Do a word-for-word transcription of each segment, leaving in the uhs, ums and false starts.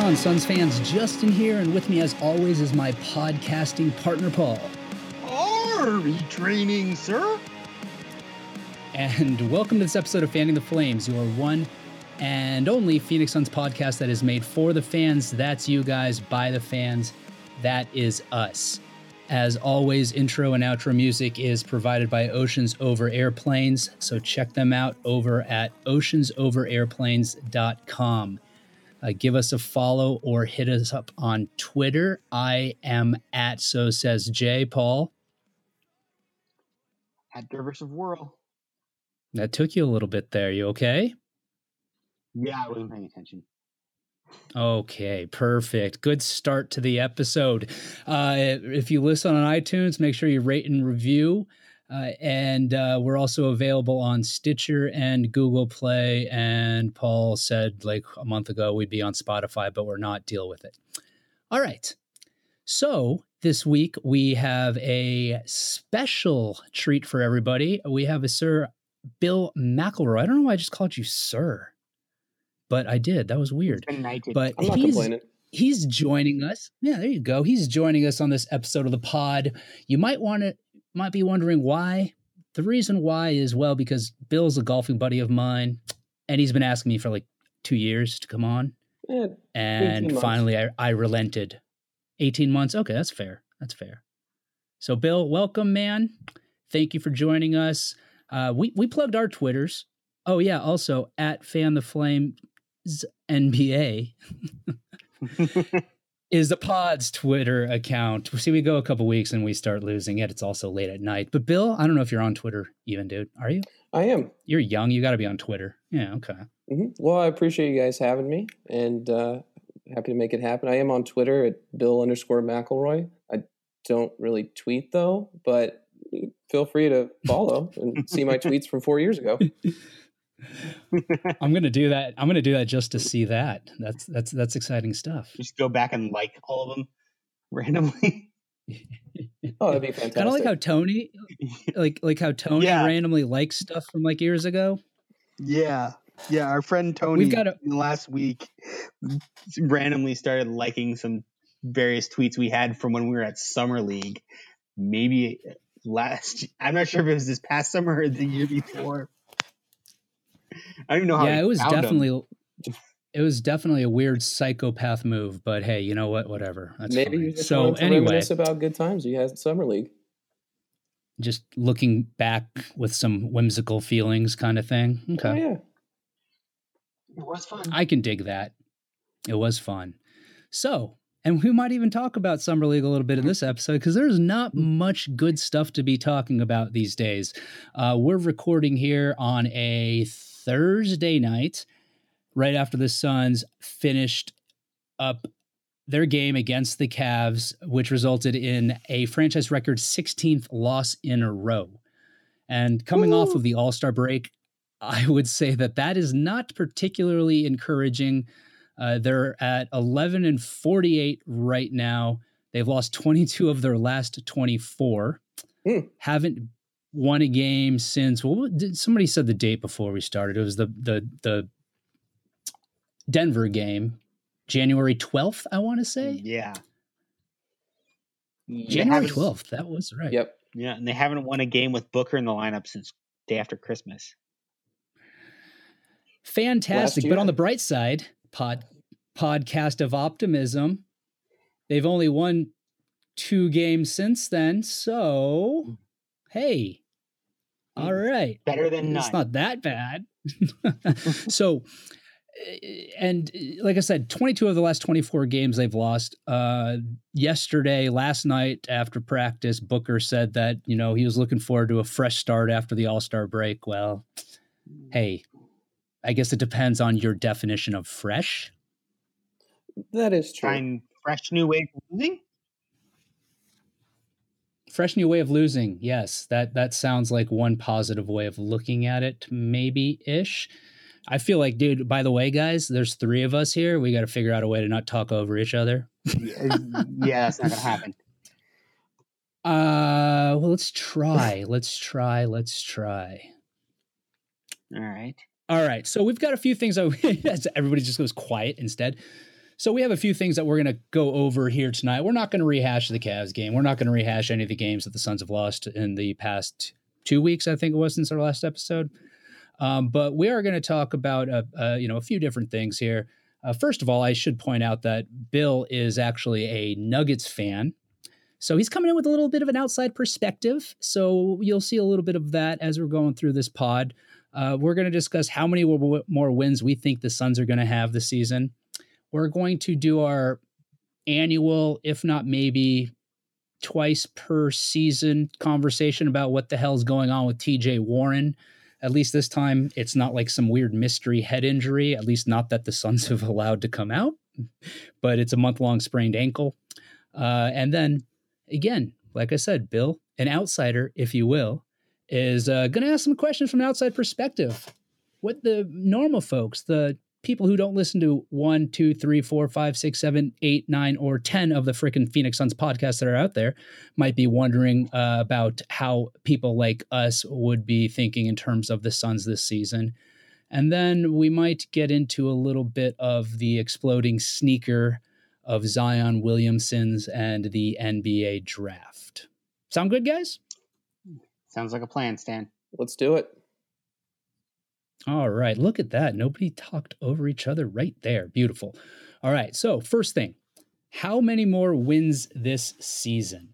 on, Suns fans? Justin here, and with me as always is my podcasting partner, Paul. Are you training, sir? And welcome to this episode of Fanning the Flames, your one and only Phoenix Suns podcast that is made for the fans. That's you guys, by the fans. That is us. As always, intro and outro music is provided by Oceans Over Airplanes, so check them out over at oceans over airplanes dot com. Uh, give us a follow or hit us up on Twitter. I am at So Says Jay. Paul? At Dervish of Whirl. That took you a little bit there. You okay? Yeah, I wasn't paying attention. Okay, perfect. Good start to the episode. Uh, if you listen on iTunes, make sure you rate and review. Uh, and uh, we're also available on Stitcher and Google Play. And Paul said like a month ago we'd be on Spotify, but we're not. Deal with it. All right. So this week we have a special treat for everybody. We have a Sir Bill McElroy. I don't know why I just called you Sir, but I did. That was weird. But I'm not he's, complaining. He's joining us. Yeah, there you go. He's joining us on this episode of the pod. You might want to, might be wondering why. The reason why is, well, because Bill's a golfing buddy of mine, and he's been asking me for like two years to come on. Yeah, and finally I, I relented. eighteen months? Okay, that's fair. That's fair. So, Bill, welcome, man. Thank you for joining us. Uh, we, we plugged our Twitters. Oh, yeah, also, at Fan the Flames N B A is the pod's Twitter account. See, we go a couple weeks and we start losing it. It's also late at night. But, Bill, I don't know if you're on Twitter even, dude. Are you? I am. You're young. You got to be on Twitter. Yeah, okay. Mm-hmm. Well, I appreciate you guys having me, and uh, happy to make it happen. I am on Twitter at Bill underscore McElroy. I don't really tweet, though, but feel free to follow and see my tweets from four years ago. I'm gonna do that. I'm gonna do that just to see that. That's that's that's exciting stuff. Just go back and like all of them randomly. Oh, that'd be fantastic. Kind of like how Tony, like like how Tony yeah. randomly likes stuff from like years ago. Yeah, yeah. Our friend Tony, We've got a- last week randomly started liking some various tweets we had from when we were at Summer League. Maybe last. I'm not sure if it was this past summer or the year before. I don't even know how. Yeah, it was definitely. Them. It was definitely a weird psychopath move, but hey, you know what? Whatever. That's Maybe fine. you just so wanted to anyway, reminisce about good times you had in Summer League. Just looking back with some whimsical feelings, kind of thing. Okay. Oh, yeah. It was fun. I can dig that. It was fun. So, and we might even talk about Summer League a little bit in this episode because there's not much good stuff to be talking about these days. Uh, we're recording here on a Thursday night, right after the Suns finished up their game against the Cavs, which resulted in a franchise record sixteenth loss in a row. And coming Woo! Off of the All-Star break, I would say that that is not particularly encouraging. Uh, they're at eleven and forty-eight right now. They've lost twenty-two of their last twenty-four. Mm. Haven't won a game since, well, did, somebody said the date before we started. It was the the the Denver game, January twelfth, I want to say. Yeah. January twelfth. That was right. Yep. Yeah, and they haven't won a game with Booker in the lineup since day after Christmas. Fantastic. But on the bright side, pod podcast of optimism, they've only won two games since then. So, hey, all right. Better than none. It's not that bad. So, and like I said, twenty-two of the last twenty-four games they've lost. Uh, yesterday, last night after practice, Booker said that, you know, he was looking forward to a fresh start after the All-Star break. Well, hey, I guess it depends on your definition of fresh. That is true. Trying fresh new way of losing? Fresh new way of losing. Yes, that that sounds like one positive way of looking at it, maybe-ish. I feel like, dude, by the way, guys, there's three of us here. We got to figure out a way to not talk over each other. Yeah, that's not going to happen. Uh, well, let's try. Let's try. Let's try. All right. All right. So we've got a few things. That we, everybody just goes quiet instead. So we have a few things that we're going to go over here tonight. We're not going to rehash the Cavs game. We're not going to rehash any of the games that the Suns have lost in the past two weeks, I think it was, since our last episode. Um, but we are going to talk about, a, a, you know, a few different things here. Uh, first of all, I should point out that Bill is actually a Nuggets fan. So he's coming in with a little bit of an outside perspective. So you'll see a little bit of that as we're going through this pod. Uh, we're going to discuss how many more wins we think the Suns are going to have this season. We're going to do our annual, if not maybe twice per season conversation about what the hell's going on with T J Warren. At least this time, it's not like some weird mystery head injury, at least not that the Suns have allowed to come out, but it's a month-long sprained ankle. Uh, and then, again, like I said, Bill, an outsider, if you will, is uh, going to ask some questions from an outside perspective. What the normal folks, the people who don't listen to one, two, three, four, five, six, seven, eight, nine, or ten of the freaking Phoenix Suns podcasts that are out there might be wondering uh, about how people like us would be thinking in terms of the Suns this season. And then we might get into a little bit of the exploding sneaker of Zion Williamson's and the N B A draft. Sound good, guys? Sounds like a plan, Stan. Let's do it. All right. Look at that. Nobody talked over each other right there. Beautiful. All right. So first thing, how many more wins this season?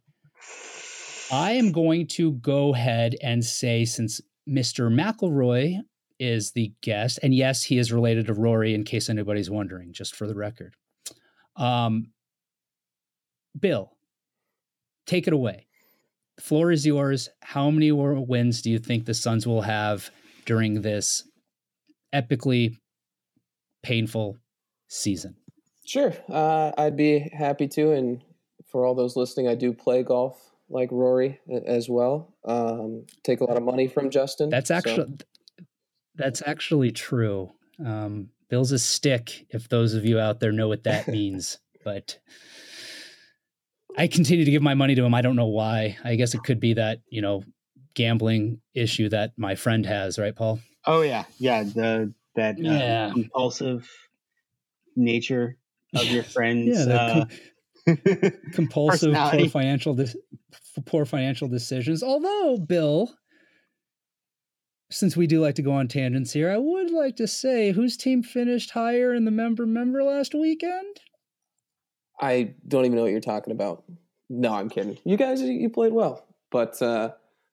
I am going to go ahead and say, since Mister McElroy is the guest, and yes, he is related to Rory in case anybody's wondering, just for the record. Um, Bill, take it away. The floor is yours. How many more wins do you think the Suns will have during this epically painful season? Sure. Uh, I'd be happy to. And for all those listening, I do play golf like Rory as well. Um, take a lot of money from Justin. That's actually, so. that's actually true. Um, Bill's a stick, if those of you out there know what that means, but I continue to give my money to him. I don't know why. I guess it could be that, you know, gambling issue that my friend has, right, Paul? Oh yeah, yeah. The that uh, yeah. compulsive nature of your friends. yeah, uh, com- compulsive poor financial de- poor financial decisions. Although, Bill, since we do like to go on tangents here, I would like to say whose team finished higher in the member member last weekend. I don't even know what you're talking about. No, I'm kidding. You guys, you played well, but. Uh...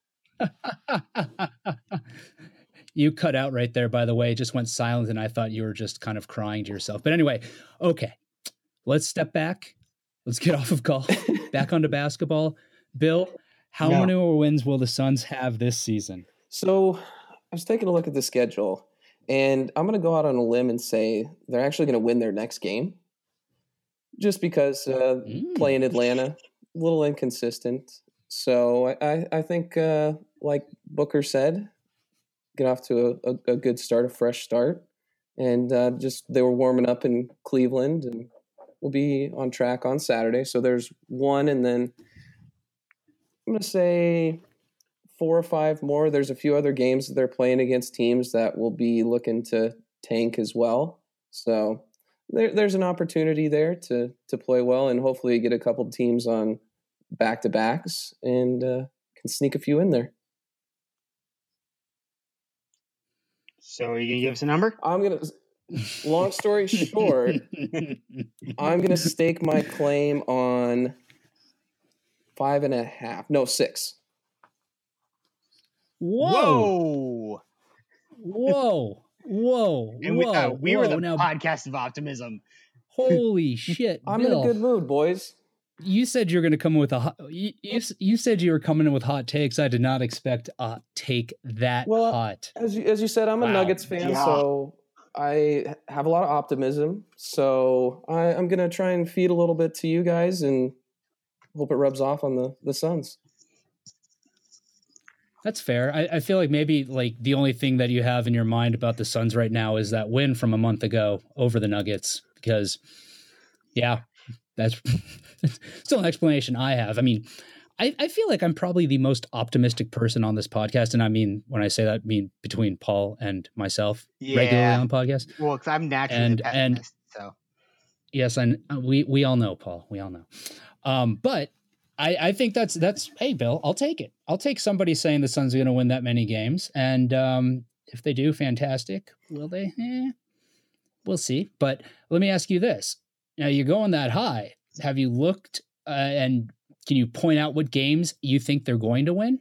You cut out right there, by the way, just went silent, and I thought you were just kind of crying to yourself. But anyway, okay, let's step back. Let's get off of golf, back onto basketball. Bill, how no. many more wins will the Suns have this season? So I was taking a look at the schedule, and I'm going to go out on a limb and say they're actually going to win their next game, just because uh, mm. playing Atlanta, a little inconsistent. So I, I, I think, uh, like Booker said, get off to a, a, a good start, a fresh start. And uh, just they were warming up in Cleveland, and we'll be on track on Saturday. So there's one, and then I'm going to say four or five more. There's a few other games that they're playing against teams that will be looking to tank as well. So there, there's an opportunity there to to play well, and hopefully get a couple of teams on back-to-backs and uh, can sneak a few in there. So are you going to give us a number? I'm going to, long story short, I'm going to stake my claim on five and a half. No, six. Whoa. Whoa. Whoa. And we whoa, thought we whoa. were the now, podcast of optimism. Holy shit. I'm Bill. in a good mood, boys. You said you were going to come in with a hot, you, you, you said you were coming in with hot takes. I did not expect a take that well, hot. As you, as you said, I'm a wow. Nuggets fan, yeah. so I have a lot of optimism. So I, I'm going to try and feed a little bit to you guys and hope it rubs off on the, the Suns. That's fair. I, I feel like maybe like the only thing that you have in your mind about the Suns right now is that win from a month ago over the Nuggets, because yeah, that's still an explanation I have. I mean, I, I feel like I'm probably the most optimistic person on this podcast. And I mean, when I say that, I mean between Paul and myself yeah. regularly on podcasts. Well, because I'm naturally and, a pessimist, and, so. Yes, I we we all know, Paul. We all know. Um, but I, I think that's that's hey, Bill, I'll take it. I'll take somebody saying the Suns are going to win that many games, and um, if they do, fantastic. Will they? Eh, we'll see. But let me ask you this: now you're going that high. Have you looked uh, and can you point out what games you think they're going to win?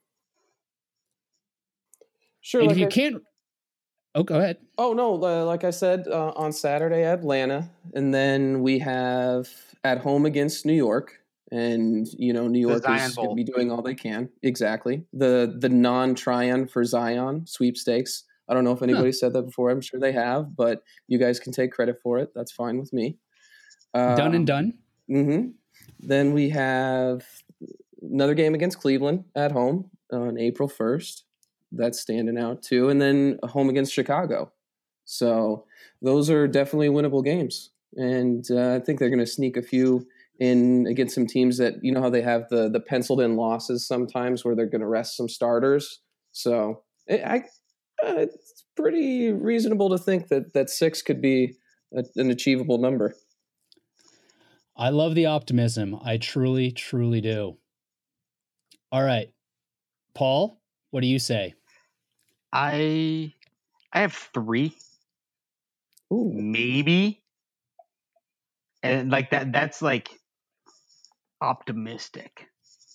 Sure. And Like if you I, can't, oh, go ahead. oh no, uh, like I said uh, on Saturday, Atlanta, and then we have at home against New York. And you know, New The York Zion is going to Bowl. be doing all they can. Exactly. The the non Tryon for Zion sweepstakes. I don't know if anybody huh. said that before. I'm sure they have, but you guys can take credit for it. That's fine with me. Um, done and done. Mm-hmm. Then we have another game against Cleveland at home on April first. That's standing out too. And then a home against Chicago. So those are definitely winnable games. And uh, I think they're going to sneak a few in against some teams that, you know how they have the the penciled in losses sometimes where they're going to rest some starters. So I, I uh, it's pretty reasonable to think that that six could be a, an achievable number. I love the optimism. I truly, truly do. All right, Paul, what do you say? I I have three, Ooh. maybe, and like that. That's like optimistic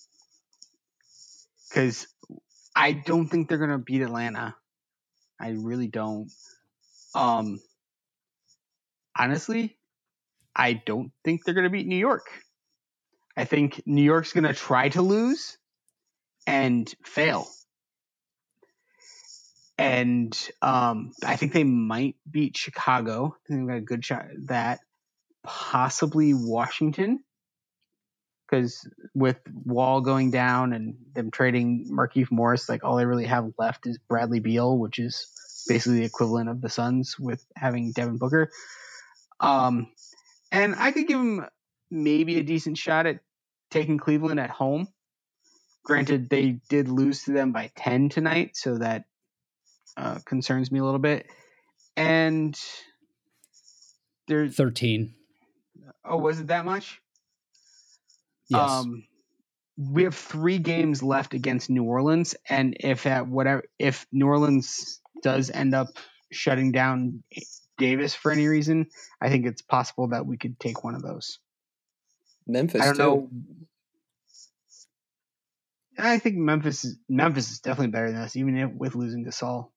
because I don't think they're gonna beat Atlanta. I really don't. Um, honestly, I don't think they're gonna beat New York. I think New York's gonna try to lose and fail. And um, I think they might beat Chicago. I think they've got a good shot at that. Possibly Washington, because with Wall going down and them trading Markieff Morris, like all they really have left is Bradley Beal, which is basically the equivalent of the Suns with having Devin Booker. Um, and I could give them maybe a decent shot at taking Cleveland at home. Granted, they did lose to them by ten tonight, so that uh, concerns me a little bit. And there's thirteen. Oh, was it that much? Yes. Um, we have three games left against New Orleans, and if at whatever if New Orleans does end up shutting down Davis for any reason, I think it's possible that we could take one of those. Memphis, I don't too. know. I think Memphis is, Memphis is definitely better than us, even if, with losing Gasol.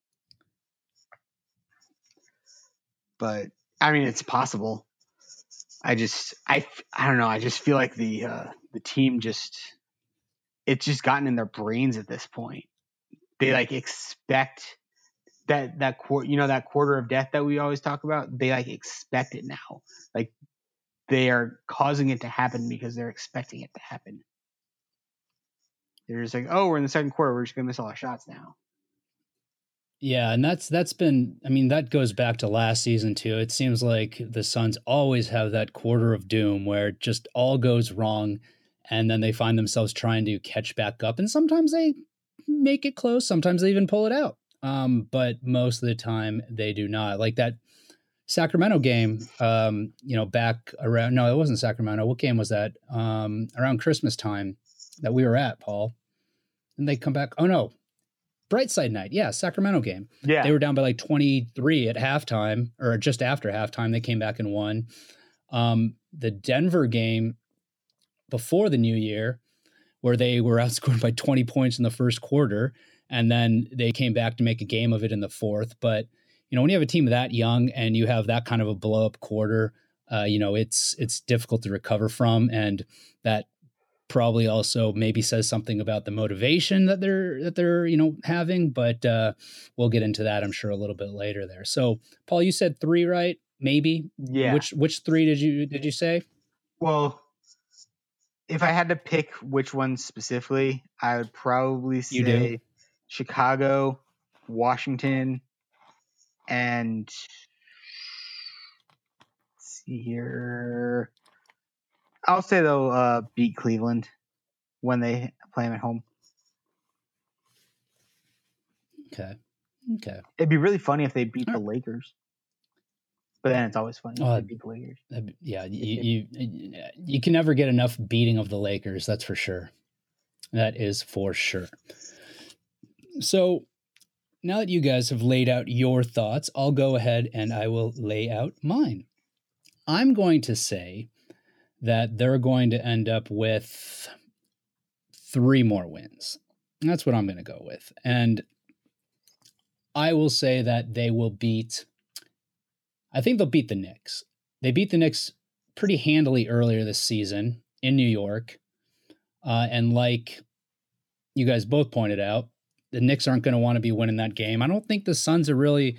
But I mean, it's possible. I just, I, I don't know. I just feel like the uh, the team just, it's just gotten in their brains at this point. They like expect that that quarter, you know, that quarter of death that we always talk about. They like expect it now. Like they are causing it to happen because they're expecting it to happen. They're just like, oh, we're in the second quarter. We're just gonna miss all our shots now. Yeah, and that's that's been I mean that goes back to last season too. It seems like the Suns always have that quarter of doom where it just all goes wrong and then they find themselves trying to catch back up and sometimes they make it close, sometimes they even pull it out. Um, but most of the time they do not. Like that Sacramento game, um, you know, back around no, it wasn't Sacramento. What game was that? Um, around Christmas time that we were at, Paul. And they come back. Oh no, Brightside night. Yeah, Sacramento game. Yeah. They were down by like twenty-three at halftime or just after halftime. They came back and won. Um, the Denver game before the new year, where they were outscored by twenty points in the first quarter, and then they came back to make a game of it in the fourth. But, you know, when you have a team that young and you have that kind of a blow up quarter, uh, you know, it's it's difficult to recover from. And that probably also maybe says something about the motivation that they're that they're you know having, but uh we'll get into that I'm sure a little bit later there. So Paul, you said three, right? Maybe. Yeah. Which which three did you did you say? Well, if I had to pick which one specifically, I would probably say You do? Chicago, Washington, and let's see here. I'll say they'll uh, beat Cleveland when they play them at home. Okay. Okay. It'd be really funny if they beat All the right. Lakers. But then it's always funny Uh, to beat the Lakers. Uh, Yeah, you, you you can never get enough beating of the Lakers. That's for sure. That is for sure. So now that you guys have laid out your thoughts, I'll go ahead and I will lay out mine. I'm going to say that they're going to end up with three more wins. That's what I'm going to go with. And I will say that they will beat, I think they'll beat the Knicks. They beat the Knicks pretty handily earlier this season in New York. Uh, and like you guys both pointed out, the Knicks aren't going to want to be winning that game. I don't think the Suns are really,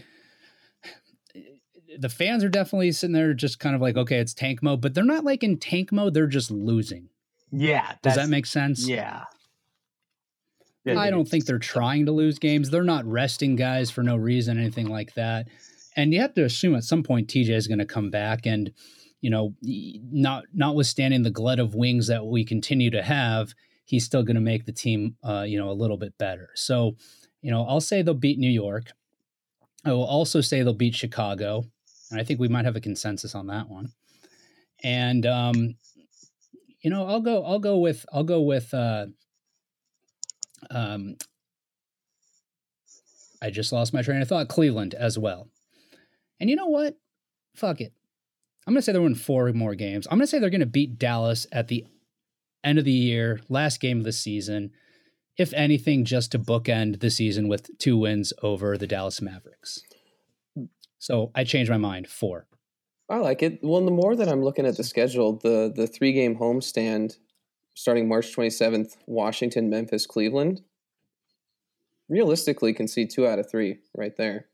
the fans are definitely sitting there just kind of like, okay, it's tank mode, but they're not like in tank mode. They're just losing. Yeah. Does that make sense? Yeah. Yeah, I don't think they're trying to lose games. They're not resting guys for no reason, anything like that. And you have to assume at some point T J is going to come back, and you know, not notwithstanding the glut of wings that we continue to have, he's still going to make the team, uh, you know, a little bit better. So, you know, I'll say they'll beat New York. I will also say they'll beat Chicago, and I think we might have a consensus on that one. And um, you know, I'll go, I'll go with, I'll go with. Uh, Um, I just lost my train of thought. Cleveland as well. And you know what? Fuck it. I'm going to say they're winning four more games. I'm going to say they're going to beat Dallas at the end of the year, last game of the season, if anything, just to bookend the season with two wins over the Dallas Mavericks. So I changed my mind. Four. I like it. Well, the more that I'm looking at the schedule, the the three game homestand starting March twenty-seventh, Washington, Memphis, Cleveland, realistically can see two out of three right there.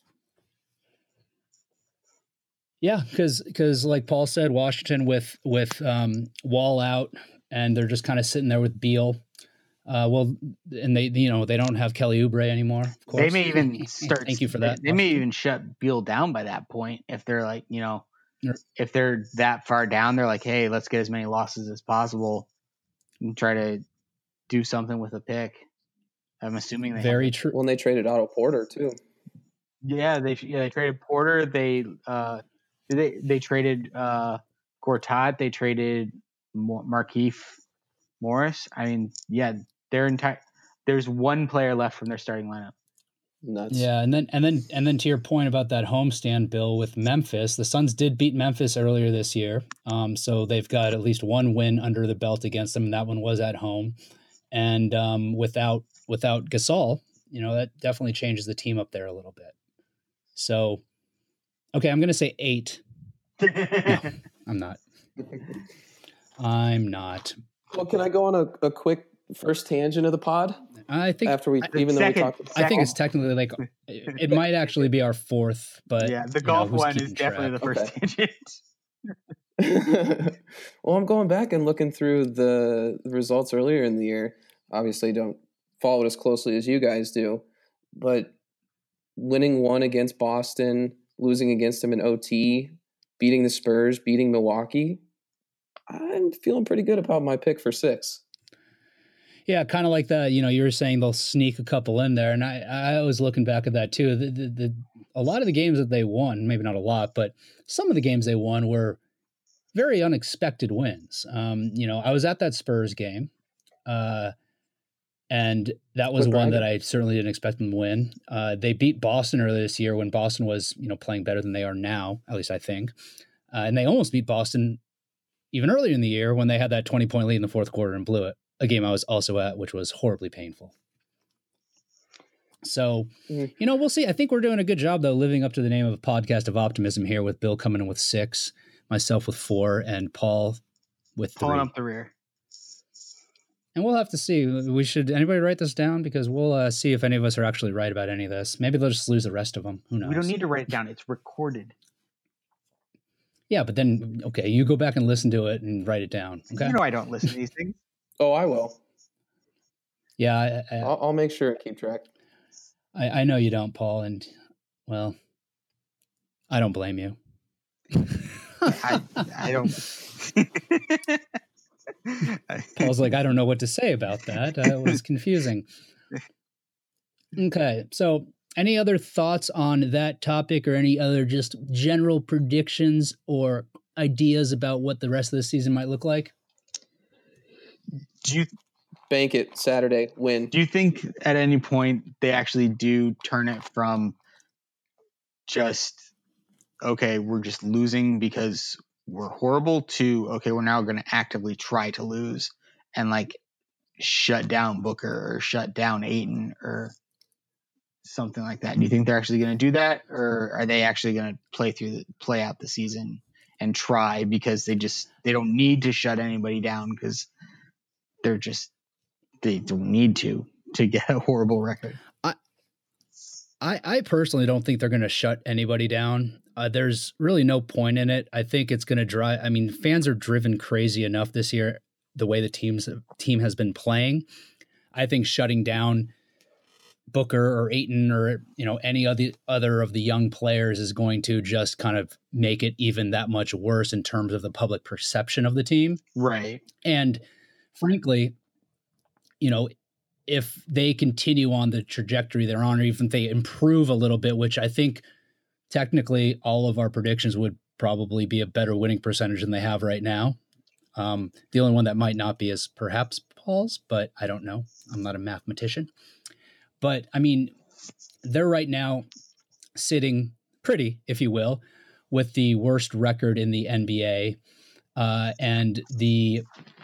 Yeah, because because like Paul said, Washington with with um, Wall out, and they're just kind of sitting there with Beal. Uh, well, and they you know they don't have Kelly Oubre anymore. Of course, they may even start. Thank you for that. They, they may even shut Beal down by that point if they're like you know if they're that far down. They're like, hey, let's get as many losses as possible and try to do something with a pick. I'm assuming they very true. When they traded Otto Porter too. Yeah, they yeah they traded Porter. They uh they they traded uh Gortat. They traded Markieff Morris. I mean, yeah, their entire there's one player left from their starting lineup. Nuts. Yeah, and then and then and then to your point about that homestand, Bill, with Memphis, the Suns did beat Memphis earlier this year, um, so they've got at least one win under the belt against them, and that one was at home. And um, without without Gasol, you know, that definitely changes the team up there a little bit. So, okay, I'm going to say eight. No, I'm not. I'm not. Well, can I go on a, a quick first tangent of the pod? I think after we, I, even though second, we talked, I think it's technically like it, it might actually be our fourth, but yeah, the golf know, one is definitely track? the first Okay. tangent. Well, I'm going back and looking through the results earlier in the year. Obviously, don't follow it as closely as you guys do, but winning one against Boston, losing against them in O T, beating the Spurs, beating Milwaukee, I'm feeling pretty good about my pick for six. Yeah, kind of like that. You know, you were saying they'll sneak a couple in there, and I, I was looking back at that too. The, the, the, a lot of the games that they won, maybe not a lot, but some of the games they won were very unexpected wins. Um, you know, I was at that Spurs game, uh, and that was Quit one that bragging. I certainly didn't expect them to win. Uh, they beat Boston earlier this year when Boston was, you know, playing better than they are now, at least I think. Uh, and they almost beat Boston even earlier in the year when they had that twenty-point lead in the fourth quarter and blew it. A game I was also at, which was horribly painful. So, Mm. you know, we'll see. I think we're doing a good job, though, living up to the name of a podcast of optimism here, with Bill coming in with six, myself with four, and Paul with three. Pulling up the rear. And we'll have to see. We should, anybody write this down? Because we'll uh, see if any of us are actually right about any of this. Maybe they'll just lose the rest of them. Who knows? We don't need to write it down. It's recorded. Yeah, but then, okay, you go back and listen to it and write it down. Okay. You know I don't listen to these things. Oh, I will. Yeah, I, I, I'll, I'll make sure and keep track. I, I know you don't, Paul, and, well, I don't blame you. I, I don't. Paul's like, I don't know what to say about that. Uh, it was confusing. Okay, so any other thoughts on that topic or any other just general predictions or ideas about what the rest of the season might look like? Do you Bank it Saturday, win. do you think at any point they actually do turn it from just, okay, we're just losing because we're horrible, to, okay, we're now going to actively try to lose and like shut down Booker or shut down Ayton or something like that? Do you think they're actually going to do that, or are they actually going to play through the, play out the season and try because they just they don't need to shut anybody down because they're just they don't need to to get a horrible record? I I, I personally don't think they're going to shut anybody down. Uh, there's really no point in it. I think it's going to drive. I mean, fans are driven crazy enough this year the way the team's team has been playing. I think shutting down Booker or Ayton or, you know, any other other of the young players is going to just kind of make it even that much worse in terms of the public perception of the team. Right. And frankly, you know, if they continue on the trajectory they're on, or even if they improve a little bit, which I think technically all of our predictions would probably be a better winning percentage than they have right now. Um, the only one that might not be is perhaps Paul's, but I don't know. I'm not a mathematician. But I mean, they're right now sitting pretty, if you will, with the worst record in the N B A. Uh, and the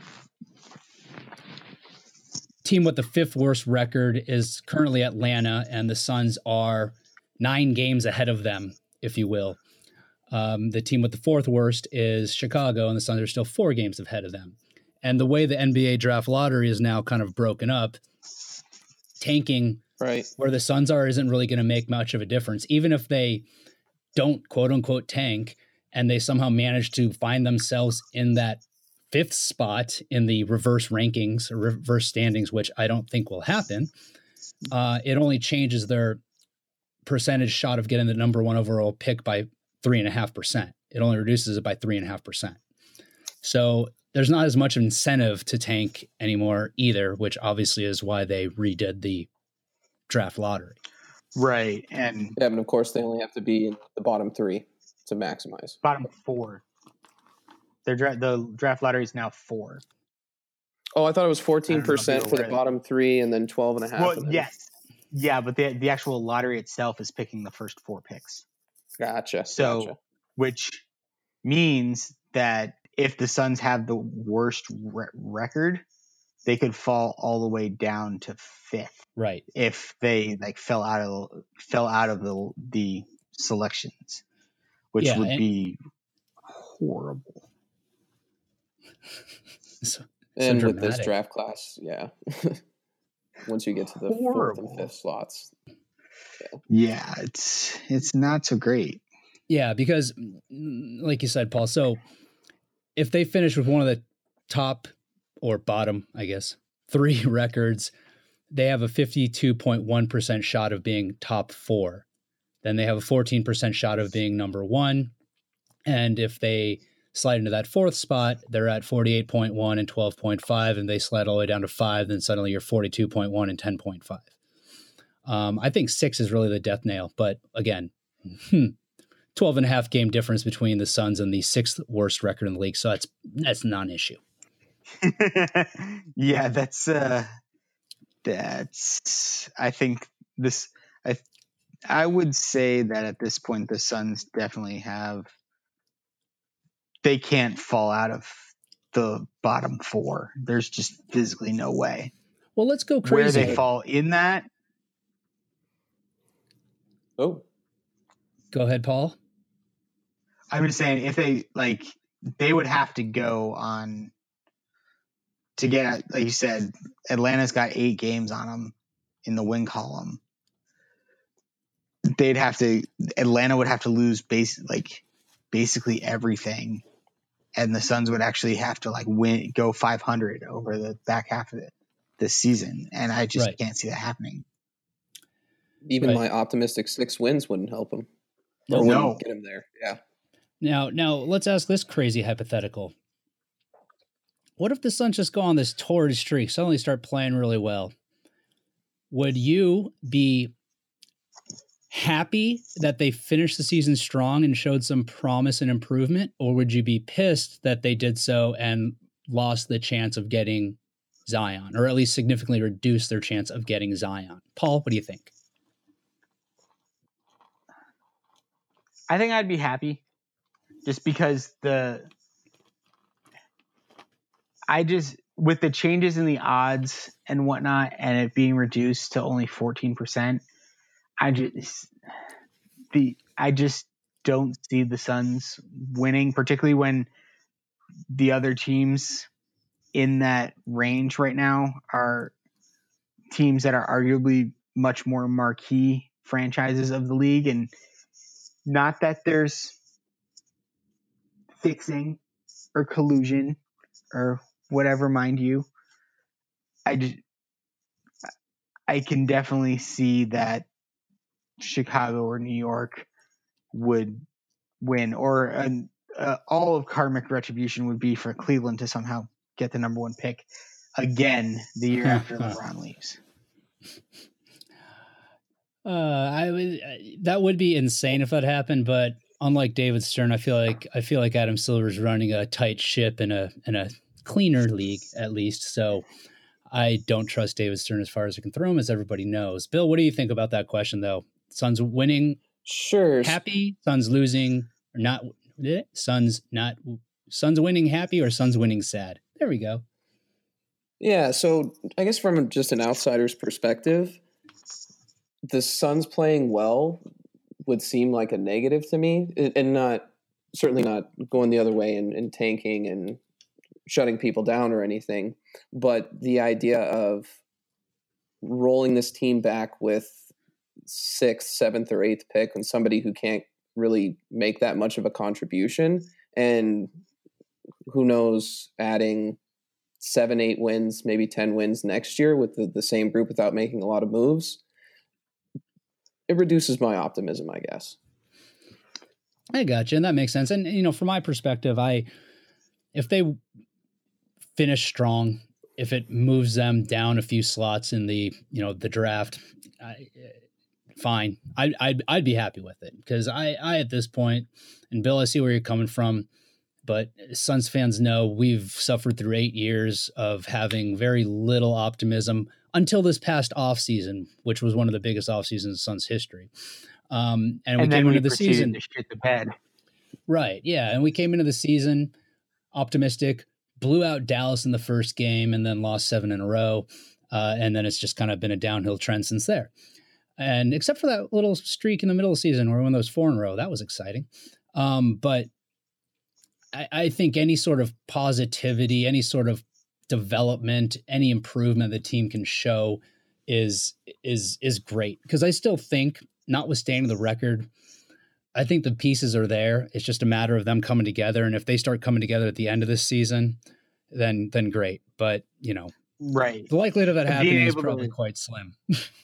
team with the fifth worst record is currently Atlanta, and the Suns are nine games ahead of them, if you will. Um, the team with the fourth worst is Chicago, and the Suns are still four games ahead of them. And the way the N B A draft lottery is now kind of broken up, tanking right where the Suns are isn't really going to make much of a difference. Even if they don't quote unquote tank and they somehow manage to find themselves in that fifth spot in the reverse rankings or reverse standings, which I don't think will happen, uh, it only changes their percentage shot of getting the number one overall pick by three and a half percent. It only reduces it by three and a half percent. So there's not as much incentive to tank anymore either, which obviously is why they redid the draft lottery. Right. And yeah, but of course they only have to be in the bottom three to maximize. Bottom four. Their dra- the draft lottery is now four. Oh, I thought it was fourteen percent for the bottom three and then twelve and a half. Well, then... yes. Yeah, but the the actual lottery itself is picking the first four picks. Gotcha. So, gotcha. which means that if the Suns have the worst re- record, they could fall all the way down to fifth. Right. If they like fell out of fell out of the the selections, which yeah, would and, be horrible. So, and so with this draft class, yeah. Once you get to the horrible. fourth and fifth slots. Yeah. yeah, it's it's not so great. Yeah, because like you said, Paul, so if they finish with one of the top or bottom, I guess, three records, they have a fifty-two point one percent shot of being top four. Then they have a fourteen percent shot of being number one. And if they slide into that fourth spot, they're at forty-eight point one and twelve point five, and they slide all the way down to five, then suddenly you're forty-two point one and ten point five. Um, I think six is really the death nail. But again, twelve and a half game difference between the Suns and the sixth worst record in the league. So that's that's non-issue. yeah, that's uh, that's. I think this. I I would say that at this point, the Suns definitely have. They can't fall out of the bottom four. There's just physically no way. Well, let's go crazy. Where they fall in that. Oh, go ahead, Paul. I'm just saying, if they like, they would have to go on to get, like you said, Atlanta's got eight games on them in the win column. They'd have to, Atlanta would have to lose base, like basically everything. And the Suns would actually have to like win, go five hundred over the back half of it this season. And I just right. can't see that happening. Even right. my optimistic six wins wouldn't help him. Or no. wouldn't get him there. Yeah. Now, now let's ask this crazy hypothetical. What if the Suns just go on this torrid streak, suddenly start playing really well? Would you be happy that they finished the season strong and showed some promise and improvement, or would you be pissed that they did so and lost the chance of getting Zion, or at least significantly reduced their chance of getting Zion? Paul, what do you think? I think I'd be happy just because the I just with the changes in the odds and whatnot and it being reduced to only fourteen percent, I just the I just don't see the Suns winning, particularly when the other teams in that range right now are teams that are arguably much more marquee franchises of the league. And not that there's fixing or collusion or whatever, mind you. I just, I can definitely see that Chicago or New York would win, or an, uh, all of karmic retribution would be for Cleveland to somehow get the number one pick again the year after LeBron leaves. Uh, I would that would be insane if that happened, but unlike David Stern, I feel like I feel like Adam Silver's running a tight ship in a in a cleaner league, at least. So I don't trust David Stern as far as I can throw him, as everybody knows. Bill, what do you think about that question, though? Suns winning, sure. Happy. Suns losing, or not? Suns not. Suns winning happy, or Suns winning sad? There we go. Yeah. So I guess from just an outsider's perspective, the Suns playing well would seem like a negative to me, and not certainly not going the other way and, and tanking and shutting people down or anything. But the idea of rolling this team back with sixth, seventh, or eighth pick and somebody who can't really make that much of a contribution, and who knows, adding seven, eight wins, maybe ten wins next year with the, the same group without making a lot of moves, it reduces my optimism, I guess. I got you, and that makes sense. And, you know, from my perspective, I if they finish strong, if it moves them down a few slots in the, you know, the draft, I, fine. I, I'd I'd be happy with it, because I, I at this point, and Bill, I see where you're coming from, but Suns fans know we've suffered through eight years of having very little optimism until this past offseason, which was one of the biggest off seasons in Suns history. Um, and, and we came into the season to shit the bed. Right. Yeah. And we came into the season optimistic, blew out Dallas in the first game, and then lost seven in a row. Uh, and then it's just kind of been a downhill trend since there. And except for that little streak in the middle of the season where we won those four in a row, that was exciting. Um, but I, I think any sort of positivity, any sort of development, any improvement the team can show is is is great. Because I still think, notwithstanding the record, I think the pieces are there. It's just a matter of them coming together. And if they start coming together at the end of this season, then then great. But, you know, right, the likelihood of that happening is probably to, quite slim.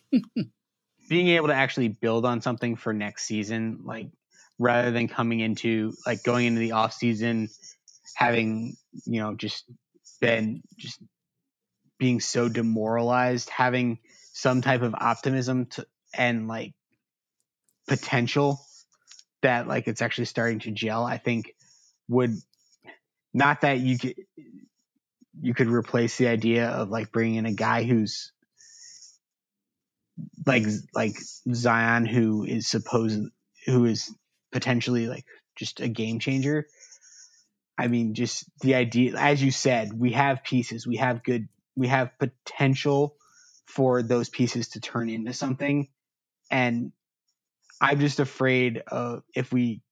being able to actually build on something for next season, like rather than coming into like going into the off season, having, you know, just been just being so demoralized, having some type of optimism to, and like potential that like it's actually starting to gel, I think would, not that you could, you could replace the idea of like bringing in a guy who's like, like Zion, who is supposed, who is potentially like just a game changer. I mean, just the idea, as you said, we have pieces, we have good, we have potential for those pieces to turn into something. And I'm just afraid of if we,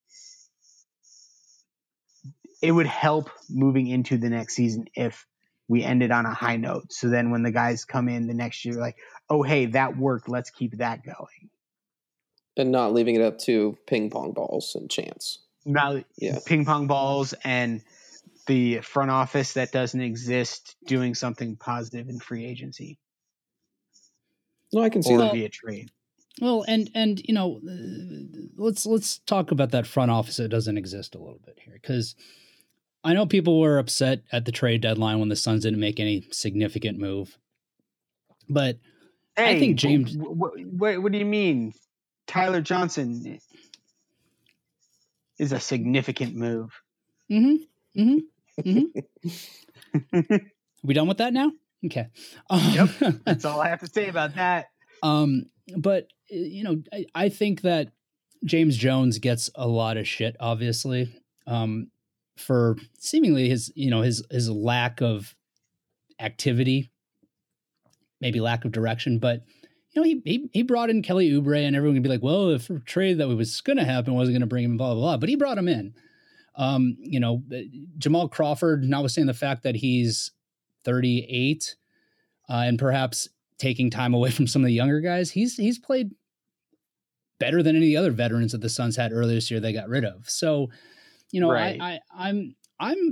it would help moving into the next season if we ended on a high note. So then when the guys come in the next year, like, oh, hey, that worked, let's keep that going. And not leaving it up to ping pong balls and chance. Not yeah. ping pong balls and the front office that doesn't exist doing something positive in free agency. No, I can see or that. via trade. Well, and and you know, let's let's talk about that front office that doesn't exist a little bit here, because I know people were upset at the trade deadline when the Suns didn't make any significant move, but hey, I think James. What, what, what do you mean Tyler Johnson is a significant move. Mm-hmm. Mm-hmm. Mm-hmm. We done with that now? Okay. Um, Yep. That's all I have to say about that. Um, but you know, I, I think that James Jones gets a lot of shit, obviously, um, for seemingly his, you know, his his lack of activity, maybe lack of direction. But you know, he he, he brought in Kelly Oubre, and everyone can be like, well, if a trade that was going to happen wasn't going to bring him, blah blah blah. But he brought him in. Um, you know, Jamal Crawford, notwithstanding the fact that he's thirty-eight, uh, and perhaps taking time away from some of the younger guys, he's he's played better than any of the other veterans that the Suns had earlier this year they got rid of. So, you know, Right. I, I I'm I'm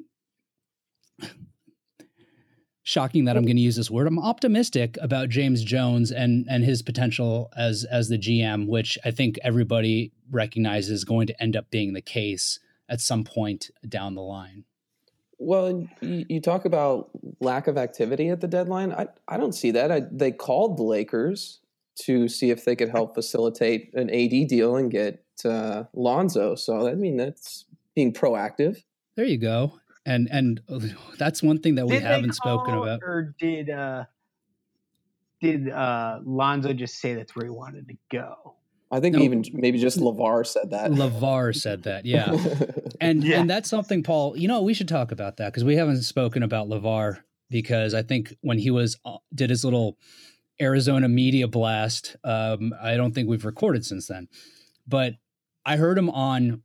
shocking that I'm going to use this word. I'm optimistic about James Jones and and his potential as as the G M, which I think everybody recognizes is going to end up being the case at some point down the line. Well, you, you talk about lack of activity at the deadline. I, I don't see that. I, they called the Lakers to see if they could help facilitate an A D deal and get uh, Lonzo. So, I mean, that's being proactive. There you go. And and that's one thing that we Did they haven't call, spoken about. Or did uh, did uh, Lonzo just say that's where he wanted to go? I think No. even maybe just LeVar said that. LeVar said that, yeah. And Yeah. and that's something, Paul, you know, we should talk about that because we haven't spoken about LeVar, because I think when he was did his little Arizona media blast, um, I don't think we've recorded since then. But I heard him on